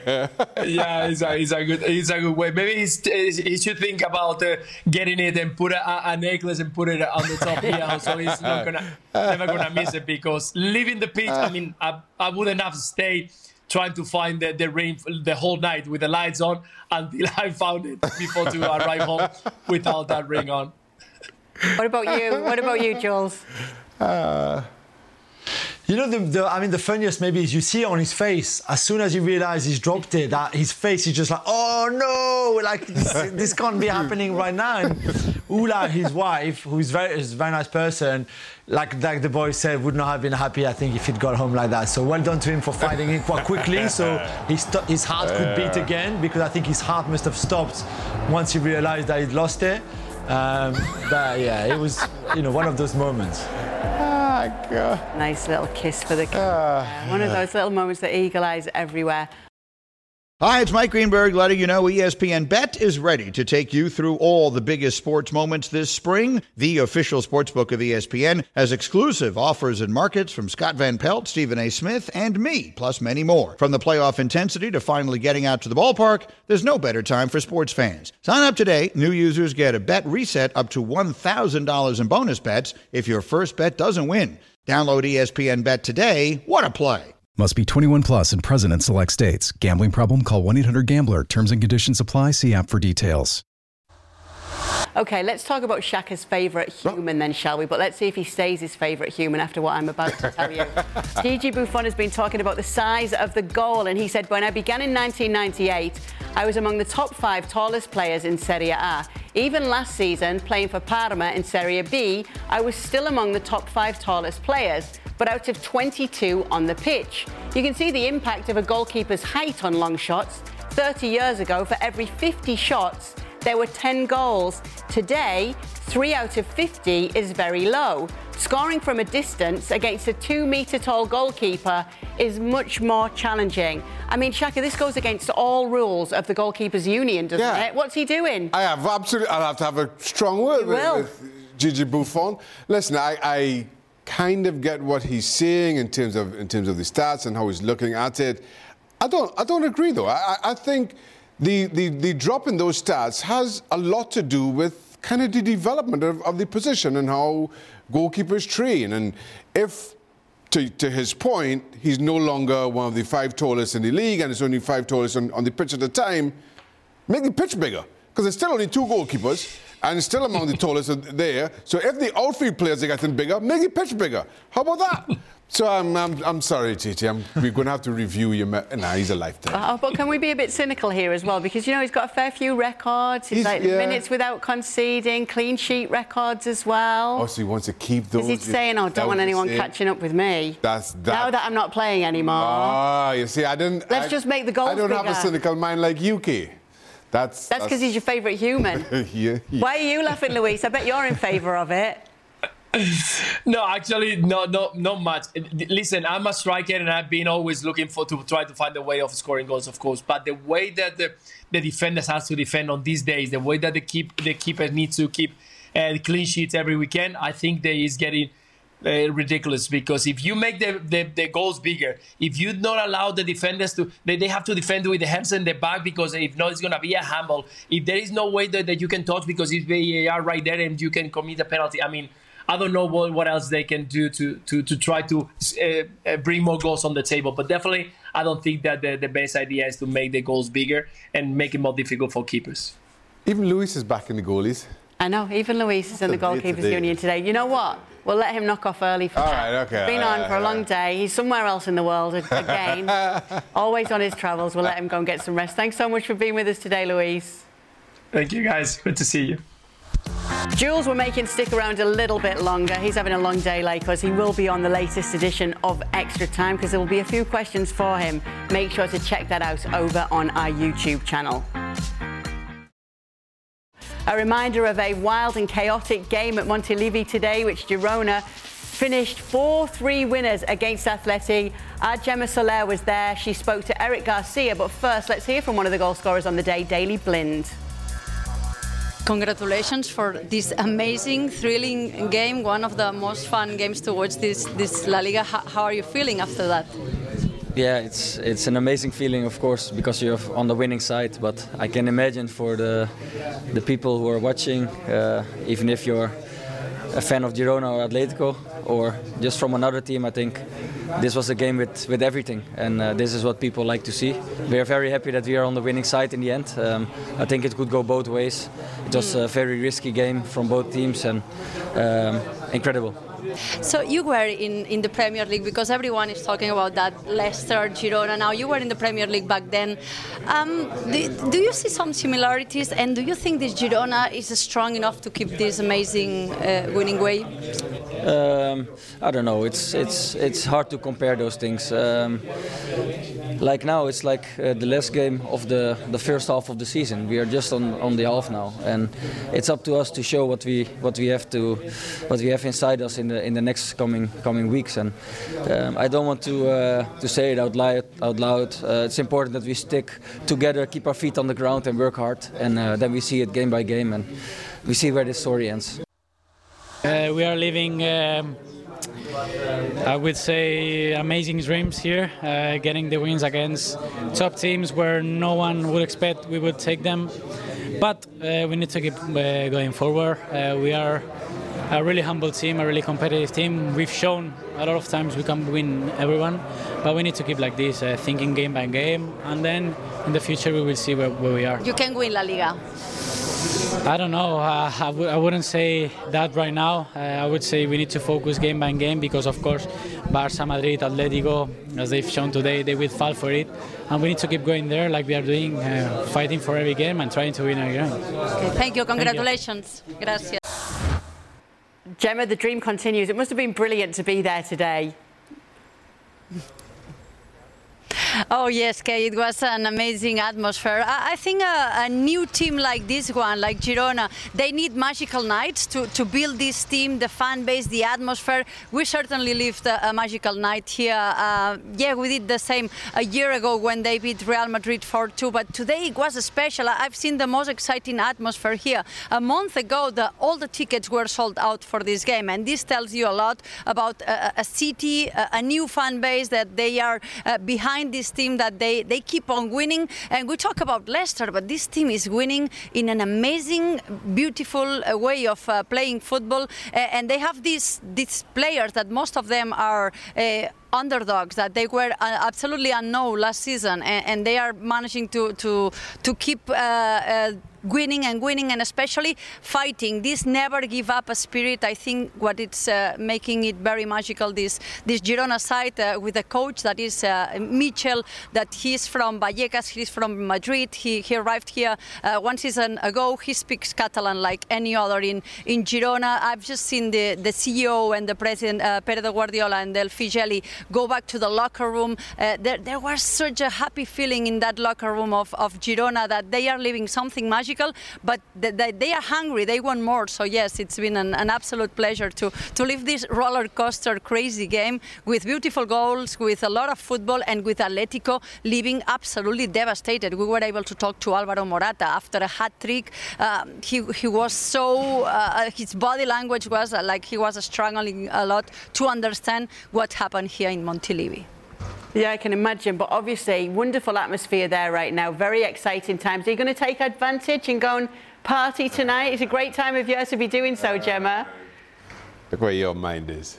C: Yeah, it's a, it's a good, it's a good way. Maybe he's, he should think about uh, getting it and put a, a necklace and put it on the top here, so he's not gonna, never gonna miss it. Because leaving the pitch, I mean, I, I wouldn't have stayed trying to find the, the ring the whole night with the lights on until I found it before to arrive home without that ring on.
A: What about you? What about you, Jules?
D: Uh, you know, the, the, I mean, the funniest maybe is you see it on his face. As soon as he realizes he's dropped it, that his face is just like, oh no, like this, this can't be happening right now. And Ula, his wife, who's very, is a very nice person, like, like the boy said, would not have been happy, I think, if he'd got home like that. So well done to him for fighting it quite quickly. So his, his heart could beat again, because I think his heart must have stopped once he realized that he'd lost it. Um, but yeah, it was, you know, one of those moments.
B: Ah, God.
A: Nice little kiss for the camera.
B: Ah.
A: One of those little moments that eagle eyes everywhere.
F: Hi, it's Mike Greenberg letting you know E S P N Bet is ready to take you through all the biggest sports moments this spring. The official sportsbook of E S P N has exclusive offers and markets from Scott Van Pelt, Stephen A. Smith, and me, plus many more. From the playoff intensity to finally getting out to the ballpark, there's no better time for sports fans. Sign up today. New users get a bet reset up to one thousand dollars in bonus bets if your first bet doesn't win. Download E S P N Bet today. What a play.
G: Must be twenty-one plus and present in select states. Gambling problem? Call one eight hundred gambler. Terms and conditions apply. See app for details.
A: OK, let's talk about Shaka's favourite human then, shall we? But let's see if he stays his favourite human after what I'm about to tell you. Gigi Buffon has been talking about the size of the goal, and he said, when I began in nineteen ninety-eight, I was among the top five tallest players in Serie A. Even last season, playing for Parma in Serie B, I was still among the top five tallest players, but out of twenty-two on the pitch. You can see the impact of a goalkeeper's height on long shots. thirty years ago, for every fifty shots, there were ten goals. Today, three out of fifty is very low. Scoring from a distance against a two-metre tall goalkeeper is much more challenging. I mean, Shaka, this goes against all rules of the Goalkeepers Union, doesn't
B: Yeah.
A: it? What's he doing?
B: I have absolutely, I'll have to have a strong word
A: You
B: with,
A: will.
B: with Gigi Buffon. Listen, I, I kind of get what he's saying in terms of in terms of the stats and how he's looking at it. I don't I don't agree though. I, I think the, the the drop in those stats has a lot to do with kind of the development of, of the position and how goalkeepers train. And if, to, to his point, he's no longer one of the five tallest in the league and it's only five tallest on, on the pitch at the time, make the pitch bigger. Because there's still only two goalkeepers and still among the tallest there. So if the outfield players are getting bigger, make the pitch bigger. How about that? So I'm, I'm, I'm sorry, Titi. I'm, we're going to have to review your... Me- nah, he's a lifetime.
A: Uh, but can we be a bit cynical here as well? Because, you know, he's got a fair few records. He's, he's like yeah. minutes without conceding, clean sheet records as well.
B: Oh, so he wants to keep those...
A: Is he saying, oh, don't want anyone catching up with me?
B: That's that.
A: Now that I'm not playing anymore.
B: Ah, you see, I didn't...
A: Let's
B: I,
A: just make the goals
B: I don't
A: bigger.
B: have a cynical mind like Yuki. That's...
A: That's because he's your favourite human.
B: yeah, yeah.
A: Why are you laughing, Luis? I bet you're in favour of it.
C: No, actually, no, no, not much. Listen, I'm a striker, and I've been always looking for to try to find a way of scoring goals, of course. But the way that the, the defenders have to defend on these days, the way that the keep the keeper needs to keep uh, clean sheets every weekend, I think that is getting uh, ridiculous. Because if you make the, the the goals bigger, if you don't allow the defenders to, they, they have to defend with the hands in the back, because if not, it's gonna be a handball. If there is no way that, that you can touch because it's V A R right there and you can commit a penalty, I mean. I don't know what, what else they can do to to, to try to uh, uh, bring more goals on the table. But definitely, I don't think that the, the best idea is to make the goals bigger and make it more difficult for keepers.
B: Even Luis is back in the goalies.
A: I know, even Luis is in the goalkeepers today. union today. You know what? We'll let him knock off early for
B: All
A: that.
B: right, okay.
A: He's been on for a long day. He's somewhere else in the world again. Always on his travels. We'll let him go and get some rest. Thanks so much for being with us today, Luis.
C: Thank you, guys. Good to see you.
A: Jules, we're making stick around a little bit longer. He's having a long day like us. He will be on the latest edition of Extra Time because there will be a few questions for him. Make sure to check that out over on our YouTube channel. A reminder of a wild and chaotic game at Montilivi today, which Girona finished four three winners against Athletic. Our Gemma Soler was there. She spoke to Eric Garcia. But first, let's hear from one of the goal scorers on the day, Daley Blind.
H: Congratulations for this amazing, thrilling game, one of the most fun games to watch this, this La Liga. How, how are you feeling after that?
I: Yeah, it's it's an amazing feeling, of course, because you're on the winning side. But I can imagine for the the people who are watching, uh, even if you're a fan of Girona or Atletico or just from another team, I think this was a game with, with everything, and uh, this is what people like to see. We are very happy that we are on the winning side in the end. Um, I think it could go both ways. It was a very risky game from both teams, and um, incredible.
H: So you were in, in the Premier League, because everyone is talking about that, Leicester, Girona. Now you were in the Premier League back then. Um, do, do you see some similarities, and do you think this Girona is strong enough to keep this amazing uh, winning way?
I: Um, I don't know. It's it's it's hard to compare those things. Um, like now, it's like uh, the last game of the, the first half of the season. We are just on, on the half now, and it's up to us to show what we what we have to what we have inside us in the in the next coming coming weeks. And um, I don't want to uh, to say it out loud. Out loud. Uh, it's important that we stick together, keep our feet on the ground, and work hard. And uh, then we see it game by game, and we see where this story ends.
J: Uh, we are living, um, I would say, amazing dreams here, uh, getting the wins against top teams where no one would expect we would take them. But uh, we need to keep uh, going forward. Uh, we are a really humble team, a really competitive team. We've shown a lot of times we can win everyone, but we need to keep like this, uh, thinking game by game, and then in the future we will see where, where we are.
H: You can win La Liga.
J: I don't know. Uh, I, w- I wouldn't say that right now. Uh, I would say we need to focus game by game because, of course, Barça, Madrid, Atletico, as they've shown today, they will fall for it. And we need to keep going there like we are doing, uh, fighting for every game and trying to win every game.
H: Okay, thank you. Congratulations. Thank you. Gracias.
A: Gemma, the dream continues. It must have been brilliant to be there today.
H: Oh yes, Kay, it was an amazing atmosphere. I, I think a, a new team like this one, like Girona, they need magical nights to, to build this team, the fan base, the atmosphere. We certainly lived a, a magical night here. Uh, yeah, we did the same a year ago when they beat Real Madrid four two, but today it was special. I've seen the most exciting atmosphere here. A month ago, the, all the tickets were sold out for this game, and this tells you a lot about a, a city, a, a new fan base, that they are uh, behind this team, that they, they keep on winning. And we talk about Leicester, but this team is winning in an amazing, beautiful uh, way of uh, playing football. Uh, and they have these, these players that most of them are uh, underdogs, that they were uh, absolutely unknown last season, and, and they are managing to, to, to keep uh, uh, winning and winning, and especially fighting. This never give up a spirit. I think what it's uh, making it very magical. This this Girona side uh, with a coach that is uh, Michel, that he's from Vallecas, he's from Madrid. He he arrived here uh, one season ago. He speaks Catalan like any other in in Girona. I've just seen the the C E O and the president uh, Pere de Guardiola and Del Figelli go back to the locker room. Uh, there there was such a happy feeling in that locker room of, of Girona that they are living something magical, but th- th- they are hungry, they want more. So yes, it's been an, an absolute pleasure to, to live this roller coaster crazy game with beautiful goals, with a lot of football, and with Atletico leaving absolutely devastated. We were able to talk to Alvaro Morata after a hat trick. Um, he, he was so, uh, his body language was uh, like he was struggling a lot to understand what happened here in Montilivi.
A: Yeah, I can imagine, but obviously wonderful atmosphere there right now, very exciting times. Are you going to take advantage and go and party tonight? It's a great time of year to be doing so, Gemma.
B: Look where your mind is.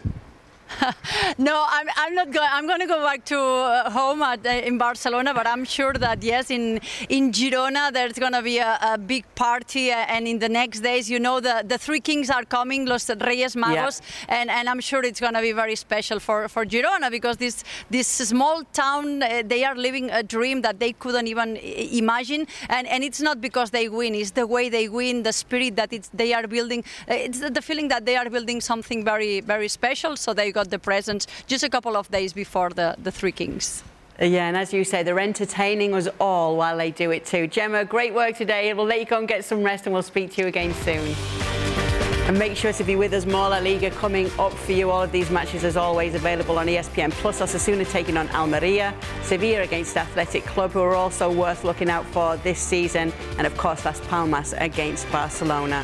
H: No, I'm, I'm not going. I'm going to go back to uh, home at, uh, in Barcelona, but I'm sure that yes, in in Girona there's going to be a, a big party, uh, and in the next days, you know, the, the three kings are coming, Los Reyes Magos, yeah. and and I'm sure it's going to be very special for, for Girona, because this this small town, uh, they are living a dream that they couldn't even imagine, and and it's not because they win, it's the way they win, the spirit that it's they are building, uh, it's the feeling that they are building something very very special. So they got the presents just a couple of days before the, the Three Kings.
A: Yeah, and as you say, they're entertaining us all while they do it too. Gemma, great work today. We'll let you go and get some rest, and we'll speak to you again soon. And make sure to be with us. More La Liga coming up for you. All of these matches, as always, available on E S P N Plus. Osasuna taking on Almeria. Sevilla against Athletic Club, who are also worth looking out for this season. And, of course, Las Palmas against Barcelona.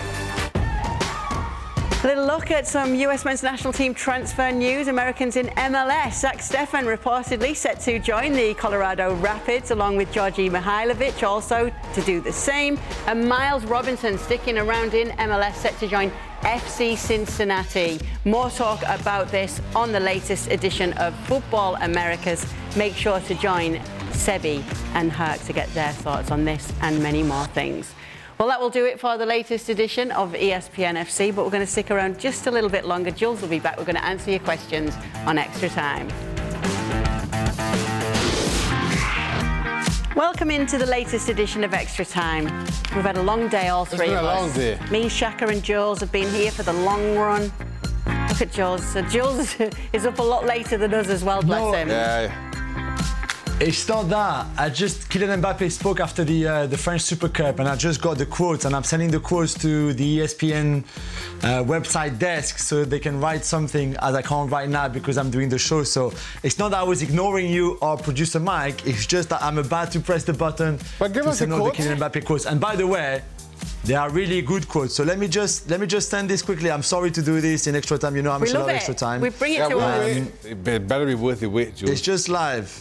A: A little look at some U S men's national team transfer news. Americans in M L S. Zach Steffen reportedly set to join the Colorado Rapids, along with Georgi Mihailovic also to do the same. And Miles Robinson sticking around in M L S, set to join F C Cincinnati. More talk about this on the latest edition of Football Americas. Make sure to join Sebi and Herc to get their thoughts on this and many more things. Well, that will do it for the latest edition of E S P N F C, but we're going to stick around just a little bit longer. Jules will be back. We're going to answer your questions on Extra Time. Welcome into the latest edition of Extra Time. We've had a long day, all three of us.
B: It's been a long day.
A: Me, Shaka and Jules have been here for the long run. Look at Jules. So Jules is up a lot later than us as well, bless
D: No,
A: him.
B: Yeah.
D: It's not that. I just, Kylian Mbappe spoke after the uh, the French Super Cup, and I just got the quotes, and I'm sending the quotes to the E S P N uh, website desk so they can write something, as I can't right now because I'm doing the show. So it's not that I was ignoring you or producer Mike. It's just that I'm about to press the button
B: But give
D: to
B: us
D: send
B: the
D: all the
B: quotes.
D: Kylian Mbappe quotes. And by the way, they are really good quotes. So let me just let me just send this quickly. I'm sorry to do this in extra time. You know I'm
A: We
D: still
A: love
D: have
A: it.
D: extra time.
A: We bring it
B: Yeah,
A: to
B: wait,
A: us.
B: wait. It be- better be worth the wait, Jules.
D: It's just live.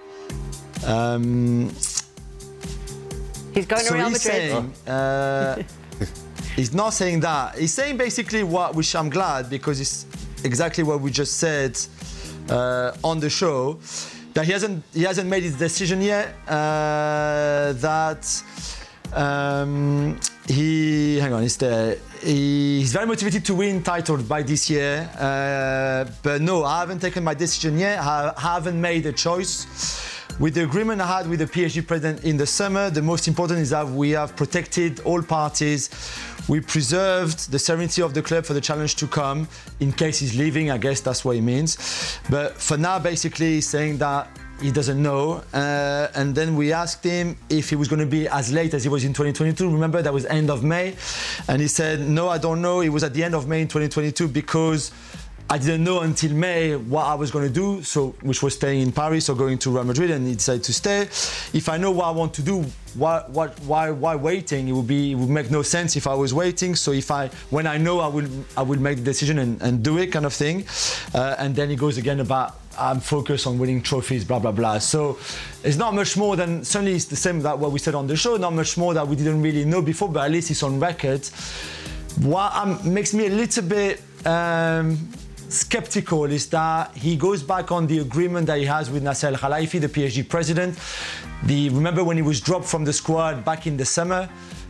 D: Um,
A: He's going to
D: so
A: Real
D: he's
A: Madrid.
D: saying, uh, he's not saying that. He's saying basically what, which I'm glad, because it's exactly what we just said uh, on the show, that he hasn't he hasn't made his decision yet. Uh, that um, he hang on, it's there. He, he's very motivated to win titles by this year, uh, but no, I haven't taken my decision yet. I haven't made a choice. With the agreement I had with the P S G president in the summer, the most important is that we have protected all parties. We preserved the serenity of the club for the challenge to come in case he's leaving. I guess that's what he means. But for now, basically, he's saying that he doesn't know. Uh, and then we asked him if he was going to be as late as he was in twenty twenty-two. Remember, that was end of May. And he said, no, I don't know. It was at the end of May in twenty twenty-two because I didn't know until May what I was going to do, so which was staying in Paris or going to Real Madrid, and he decided to stay. If I know what I want to do, why, what, why, why waiting? It would be, it would make no sense if I was waiting. So if I, when I know, I will, I will make the decision and, and do it, kind of thing. Uh, and then he goes again about I'm focused on winning trophies, blah blah blah. So it's not much more than, certainly it's the same that what we said on the show. Not much more that we didn't really know before, but at least it's on record. What um, makes me a little bit. Um, skeptical is that he goes back on the agreement that he has with Nasser El Khelaifi, the P S G president. The, remember when he was dropped from the squad back in the summer?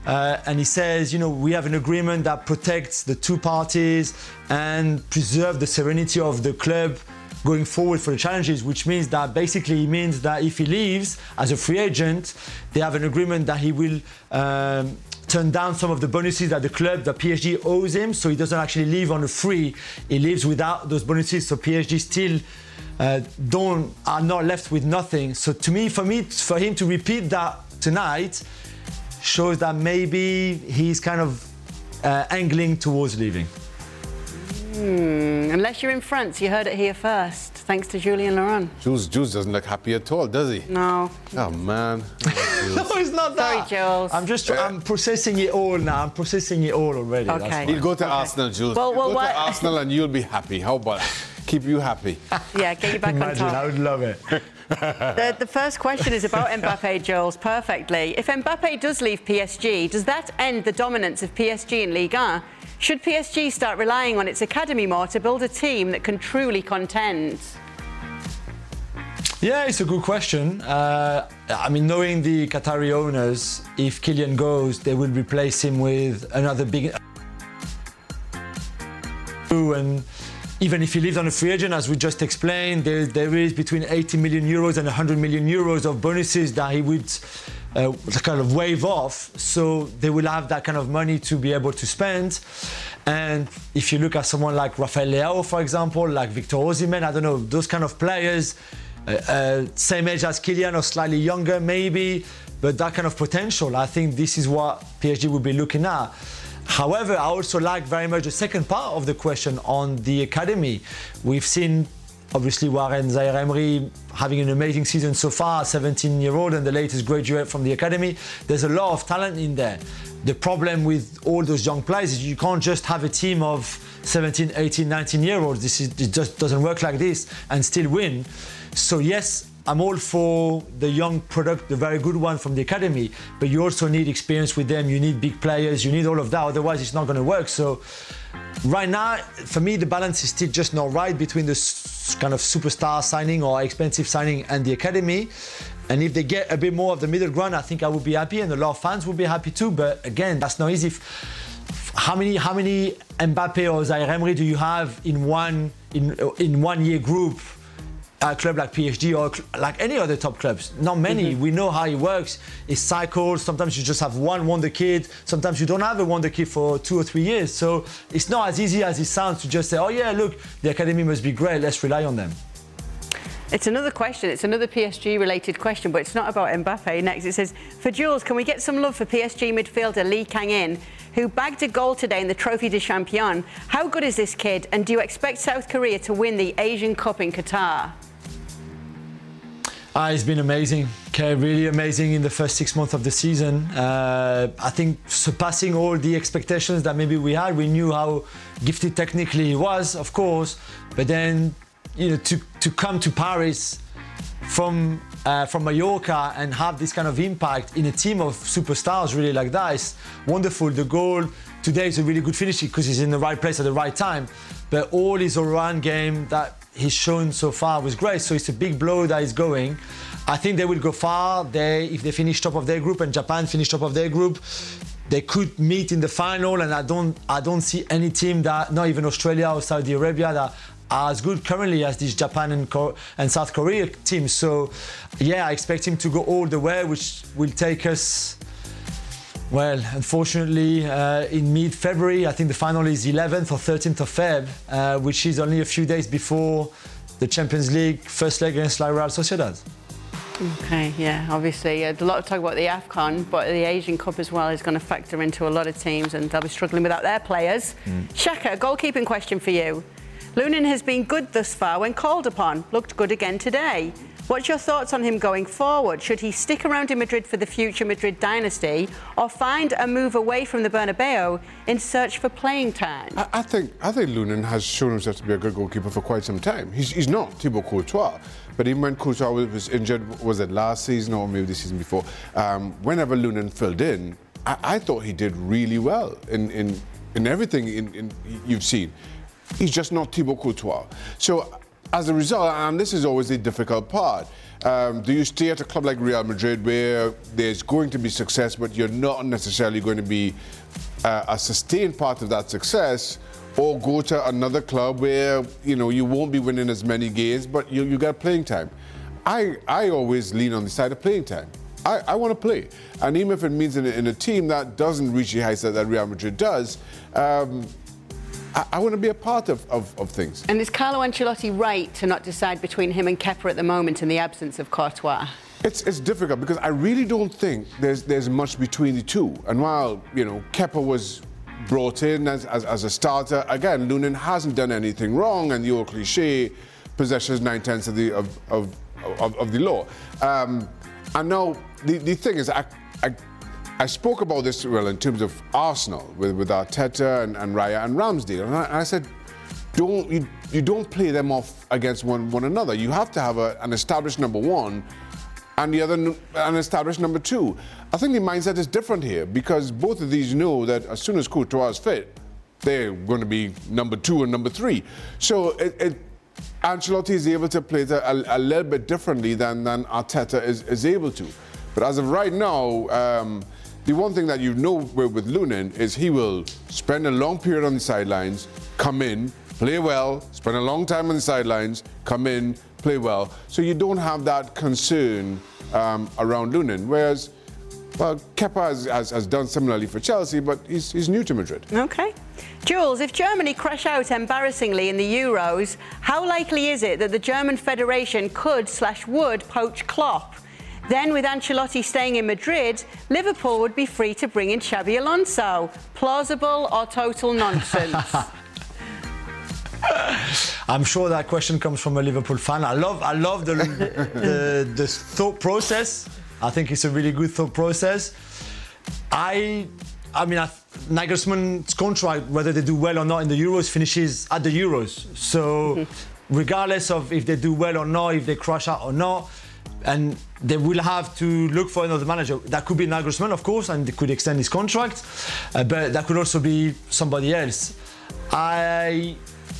D: Uh, and he says, you know, we have an agreement that protects the two parties and preserve the serenity of the club going forward for the challenges, which means that basically it means that if he leaves as a free agent, they have an agreement that he will um, turn down some of the bonuses that the club, that P S G owes him, so he doesn't actually leave on a free, he leaves without those bonuses, so P S G still uh, don't are not left with nothing. So to me, for me, for him to repeat that tonight shows that maybe he's kind of uh, angling towards leaving.
A: Hmm, unless you're in France, you heard it here first, thanks to Julien Laurent.
B: Jules, Jules doesn't look happy at all, does he?
A: No.
B: Oh, man. Oh,
D: No, it's not that.
A: Sorry, Jules.
D: I'm just, I'm processing it all now. I'm processing it all already.
A: Okay.
D: That's
B: He'll go to okay. Arsenal, Jules.
A: Well, well,
B: go
A: what?
B: to Arsenal and you'll be happy. How about that? Keep you happy.
A: Yeah, get you back
D: Imagine,
A: on top.
D: I would love it.
A: the, the first question is about Mbappe, Jules, perfectly. If Mbappe does leave P S G, does that end the dominance of P S G in Ligue one? Should P S G start relying on its academy more to build a team that can truly contend?
D: Yeah, it's a good question. Uh, I mean, knowing the Qatari owners, if Kylian goes, they will replace him with another big... And even if he leaves on a free agent, as we just explained, there, there is between eighty million euros and one hundred million euros of bonuses that he would uh, kind of waive off. So they will have that kind of money to be able to spend. And if you look at someone like Rafael Leao, for example, like Victor Osimhen, I don't know, those kind of players, uh, uh, same age as Kylian or slightly younger maybe, but that kind of potential, I think this is what P S G will be looking at. However, I also like very much the second part of the question on the academy. We've seen, obviously, Warren Zaïre-Emery having an amazing season so far, seventeen-year-old and the latest graduate from the academy. There's a lot of talent in there. The problem with all those young players is you can't just have a team of seventeen, eighteen, nineteen-year-olds. This is, it just doesn't work like this and still win. So yes, I'm all for the young product, the very good one from the academy, but you also need experience with them, you need big players, you need all of that, otherwise it's not going to work. So right now, for me, the balance is still just not right between the kind of superstar signing or expensive signing and the academy. And if they get a bit more of the middle ground, I think I would be happy and a lot of fans would be happy too. But again, that's not easy. How many how many Mbappe or Zaïre-Emery do you have in one in in one year group? A club like P S G or like any other top clubs, not many. Mm-hmm. We know how it works. It cycles. Sometimes you just have one wonder kid. Sometimes you don't have a wonder kid for two or three years. So it's not as easy as it sounds to just say, oh yeah, look, the academy must be great. Let's rely on them.
A: It's another question. It's another P S G related question, but it's not about Mbappe. Next, it says, for Jules, can we get some love for P S G midfielder Lee Kang-in, who bagged a goal today in the Trophée des Champions? How good is this kid? And do you expect South Korea to win the Asian Cup in Qatar?
D: Ah, it's been amazing, okay, really amazing in the first six months of the season. Uh, I think surpassing all the expectations that maybe we had. We knew how gifted technically he was, of course, but then, you know, to, to come to Paris from uh, from Mallorca and have this kind of impact in a team of superstars really like that is wonderful. The goal today is a really good finish because he's in the right place at the right time, but all his all-round game that he's shown so far was great. So it's a big blow that is going. I think they will go far. They, if they finish top of their group and Japan finish top of their group, they could meet in the final. And I don't, I don't see any team that, not even Australia or Saudi Arabia, that are as good currently as these Japan and, Cor- and South Korea teams. So yeah, I expect him to go all the way, which will take us. Well, unfortunately, uh, in mid-February, I think the final is eleventh or thirteenth of February, uh, which is only a few days before the Champions League first leg against La Real Sociedad.
A: Okay, yeah, obviously. Uh, a lot of talk about the AFCON, but the Asian Cup as well is going to factor into a lot of teams and they'll be struggling without their players. Mm. Xhaka, a goalkeeping question for you. Lunin has been good thus far when called upon, looked good again today. What's your thoughts on him going forward? Should he stick around in Madrid for the future Madrid dynasty or find a move away from the Bernabeu in search for playing time?
B: I, I think I think Lunin has shown himself to be a good goalkeeper for quite some time. He's, he's not Thibaut Courtois, but even when Courtois was, was injured, was it last season or maybe the season before, um, whenever Lunin filled in, I, I thought he did really well in, in, in everything in, in you've seen. He's just not Thibaut Courtois. So as a result, and this is always the difficult part, um, do you stay at a club like Real Madrid where there's going to be success, but you're not necessarily going to be uh, a sustained part of that success, or go to another club where, you know, you won't be winning as many games, but you, you got playing time? I, I always lean on the side of playing time. I, I want to play. And even if it means in a, in a team that doesn't reach the heights that, that Real Madrid does, um, I, I want to be a part of, of, of things.
A: And is Carlo Ancelotti right to not decide between him and Kepa at the moment in the absence of Courtois?
B: It's, it's difficult because I really don't think there's, there's much between the two. And while, you know, Kepa was brought in as, as, as a starter, again, Lunin hasn't done anything wrong, and the old cliche, possession is nine-tenths of the, of, of, of, of the law. Um, and now, the, the thing is, I, I, I spoke about this, well, in terms of Arsenal, with, with Arteta and, and Raya and Ramsdale, and I, and I said, don't, you, you don't play them off against one, one another. You have to have a, an established number one and the other an established number two. I think the mindset is different here because both of these know that as soon as Courtois is fit, they're going to be number two and number three. So it, it, Ancelotti is able to play it a, a little bit differently than, than Arteta is, is able to. But as of right now, um, the one thing that you know with, with Lunin is he will spend a long period on the sidelines, come in, play well, spend a long time on the sidelines, come in, play well. So you don't have that concern um, around Lunin. Whereas, well, Kepa has, has, has done similarly for Chelsea, but he's, he's new to Madrid.
A: OK. Jules, if Germany crash out embarrassingly in the Euros, how likely is it that the German Federation could slash would poach Klopp? Then, with Ancelotti staying in Madrid, Liverpool would be free to bring in Xabi Alonso. Plausible or total nonsense?
D: I'm sure that question comes from a Liverpool fan. I love, I love the, the, the thought process. I think it's a really good thought process. I, I mean, I, Nagelsmann's contract, whether they do well or not in the Euros, finishes at the Euros. So, regardless of if they do well or not, if they crash out or not, and they will have to look for another manager. That could be Nagelsmann, of course, and they could extend his contract, uh, but that could also be somebody else. I.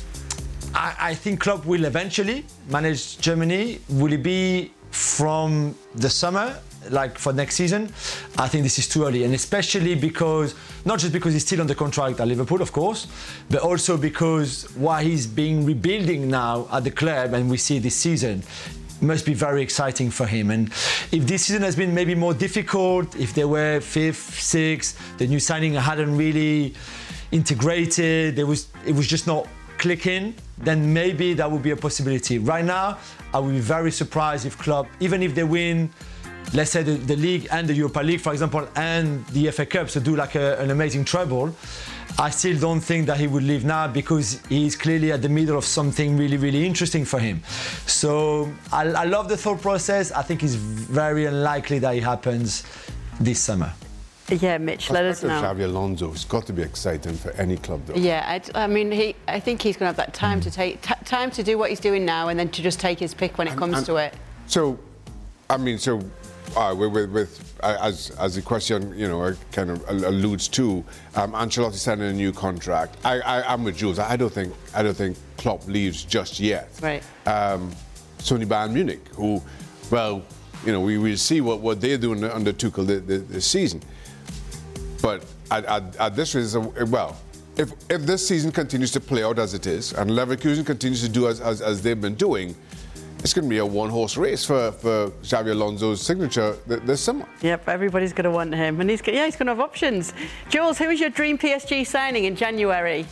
D: I, I think Klopp will eventually manage Germany. Will it be from the summer, like for next season? I think this is too early, and especially because, not just because he's still on the contract at Liverpool, of course, but also because while he's being rebuilding now at the club, and we see this season, must be very exciting for him. And if this season has been maybe more difficult, if they were fifth, sixth, the new signing hadn't really integrated, there was it was just not clicking, then maybe that would be a possibility. Right now, I would be very surprised if Klopp, even if they win, let's say the, the league and the Europa League, for example, and the F A Cup, so do like a, an amazing treble, I still don't think that he would leave now because he's clearly at the middle of something really, really interesting for him. So I, I love the thought process. I think it's very unlikely that it happens this summer.
A: Yeah, Mitch, let us know.
B: Xabi Alonso, it's got to be exciting for any club, though.
A: Yeah, I, I mean, he. I think he's going to have that time mm. to take t- time to do what he's doing now, and then to just take his pick when it and, comes and to it.
B: So, I mean, so uh, with, with, with uh, as as the question, you know, kind of alludes to, um, Ancelotti signing a new contract. I, I, I'm with Jules. I don't think I don't think Klopp leaves just yet.
A: Right.
B: Um, Sony Bayern Munich, who, well, you know, we will see what, what they're doing under Tuchel this, this season. But at, at, at this rate, well, if if this season continues to play out as it is, and Leverkusen continues to do as, as, as they've been doing, it's going to be a one-horse race for, for Xabi Alonso's signature th- this summer.
A: Yep, everybody's going to want him, and he's yeah, he's going to have options. Jules, who is your dream P S G signing in January?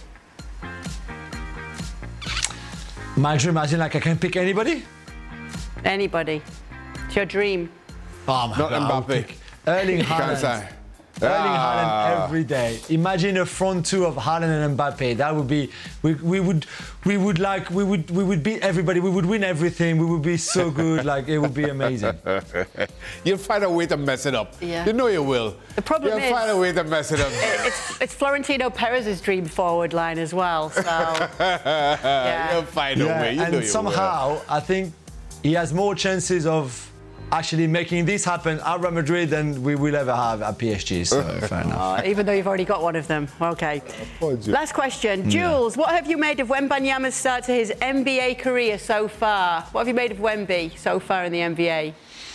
D: My dream, as in like I can pick anybody?
A: Anybody. It's your dream.
D: Oh my
B: Not
D: God,
B: Mbappe.
D: Erling Haaland. Erling
B: Ah.
D: Haaland every day. Imagine a front two of Haaland and Mbappe. That would be. We, we would. We would like. We would. We would beat everybody. We would win everything. We would be so good. Like it would be amazing.
B: You'll find a way to mess it up.
A: Yeah.
B: You know you will.
A: The problem
B: You'll
A: is,
B: find a way to mess it up.
A: It's, it's Florentino Perez's dream forward line as well. So yeah.
B: You'll find
D: yeah,
B: a way. You
D: and
B: know you
D: somehow
B: will.
D: I think he has more chances of actually making this happen at Real Madrid than we will ever have at P S G. So fair enough.
A: Uh, even though you've already got one of them. Okay. Last question. Jules, what have you made of Wembanyama's start to his N B A career so far? What have you made of Wemby so far in the N B A?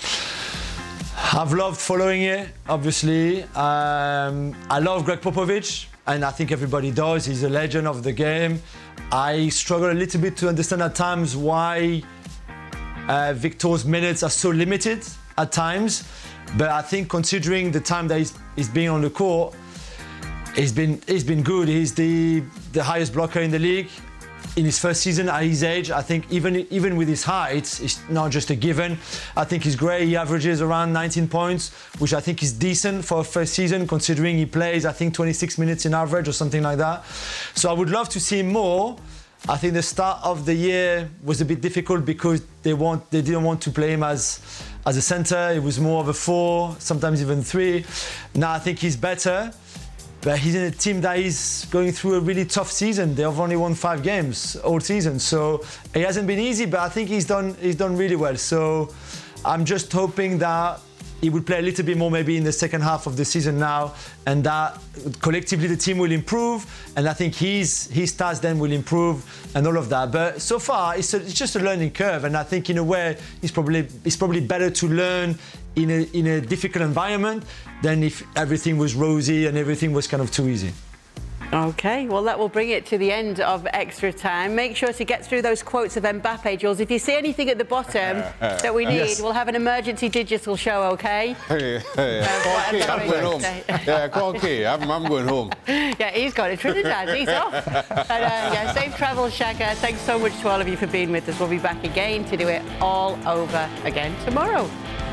D: I've loved following it, obviously. Um, I love Greg Popovich, and I think everybody does. He's a legend of the game. I struggle a little bit to understand at times why uh, Victor's minutes are so limited at times. But I think considering the time that he's, he's been on the court, he's been, he's been good. He's the, the highest blocker in the league. In his first season at his age, I think even even with his height, it's not just a given. I think he's great. He averages around nineteen points, which I think is decent for a first season, considering he plays, I think, twenty-six minutes in average or something like that. So I would love to see him more. I think the start of the year was a bit difficult because they want they didn't want to play him as as a center. It was more of a four, sometimes even three. Now I think he's better. But he's in a team that is going through a really tough season. They've only won five games all season, so it hasn't been easy. But I think he's done he's done really well. So I'm just hoping that he will play a little bit more maybe in the second half of the season now, and that collectively the team will improve. And I think his his stats then will improve and all of that. But so far it's, a, it's just a learning curve, and I think in a way it's probably it's probably better to learn in a in a difficult environment than if everything was rosy and everything was kind of too easy.
A: Okay, well that will bring it to the end of Extra Time. Make sure to get through those quotes of Mbappe, Jules. If you see anything at the bottom that we need, yes. we'll have an emergency digital show, okay?
B: Hey, hey, uh, Key, I'm going home. Yeah, call Key, I'm, I'm going home.
A: Yeah, he's got it. Trinidad, he's off. And, uh, yeah, safe travels, Shaka. Thanks so much to all of you for being with us. We'll be back again to do it all over again tomorrow.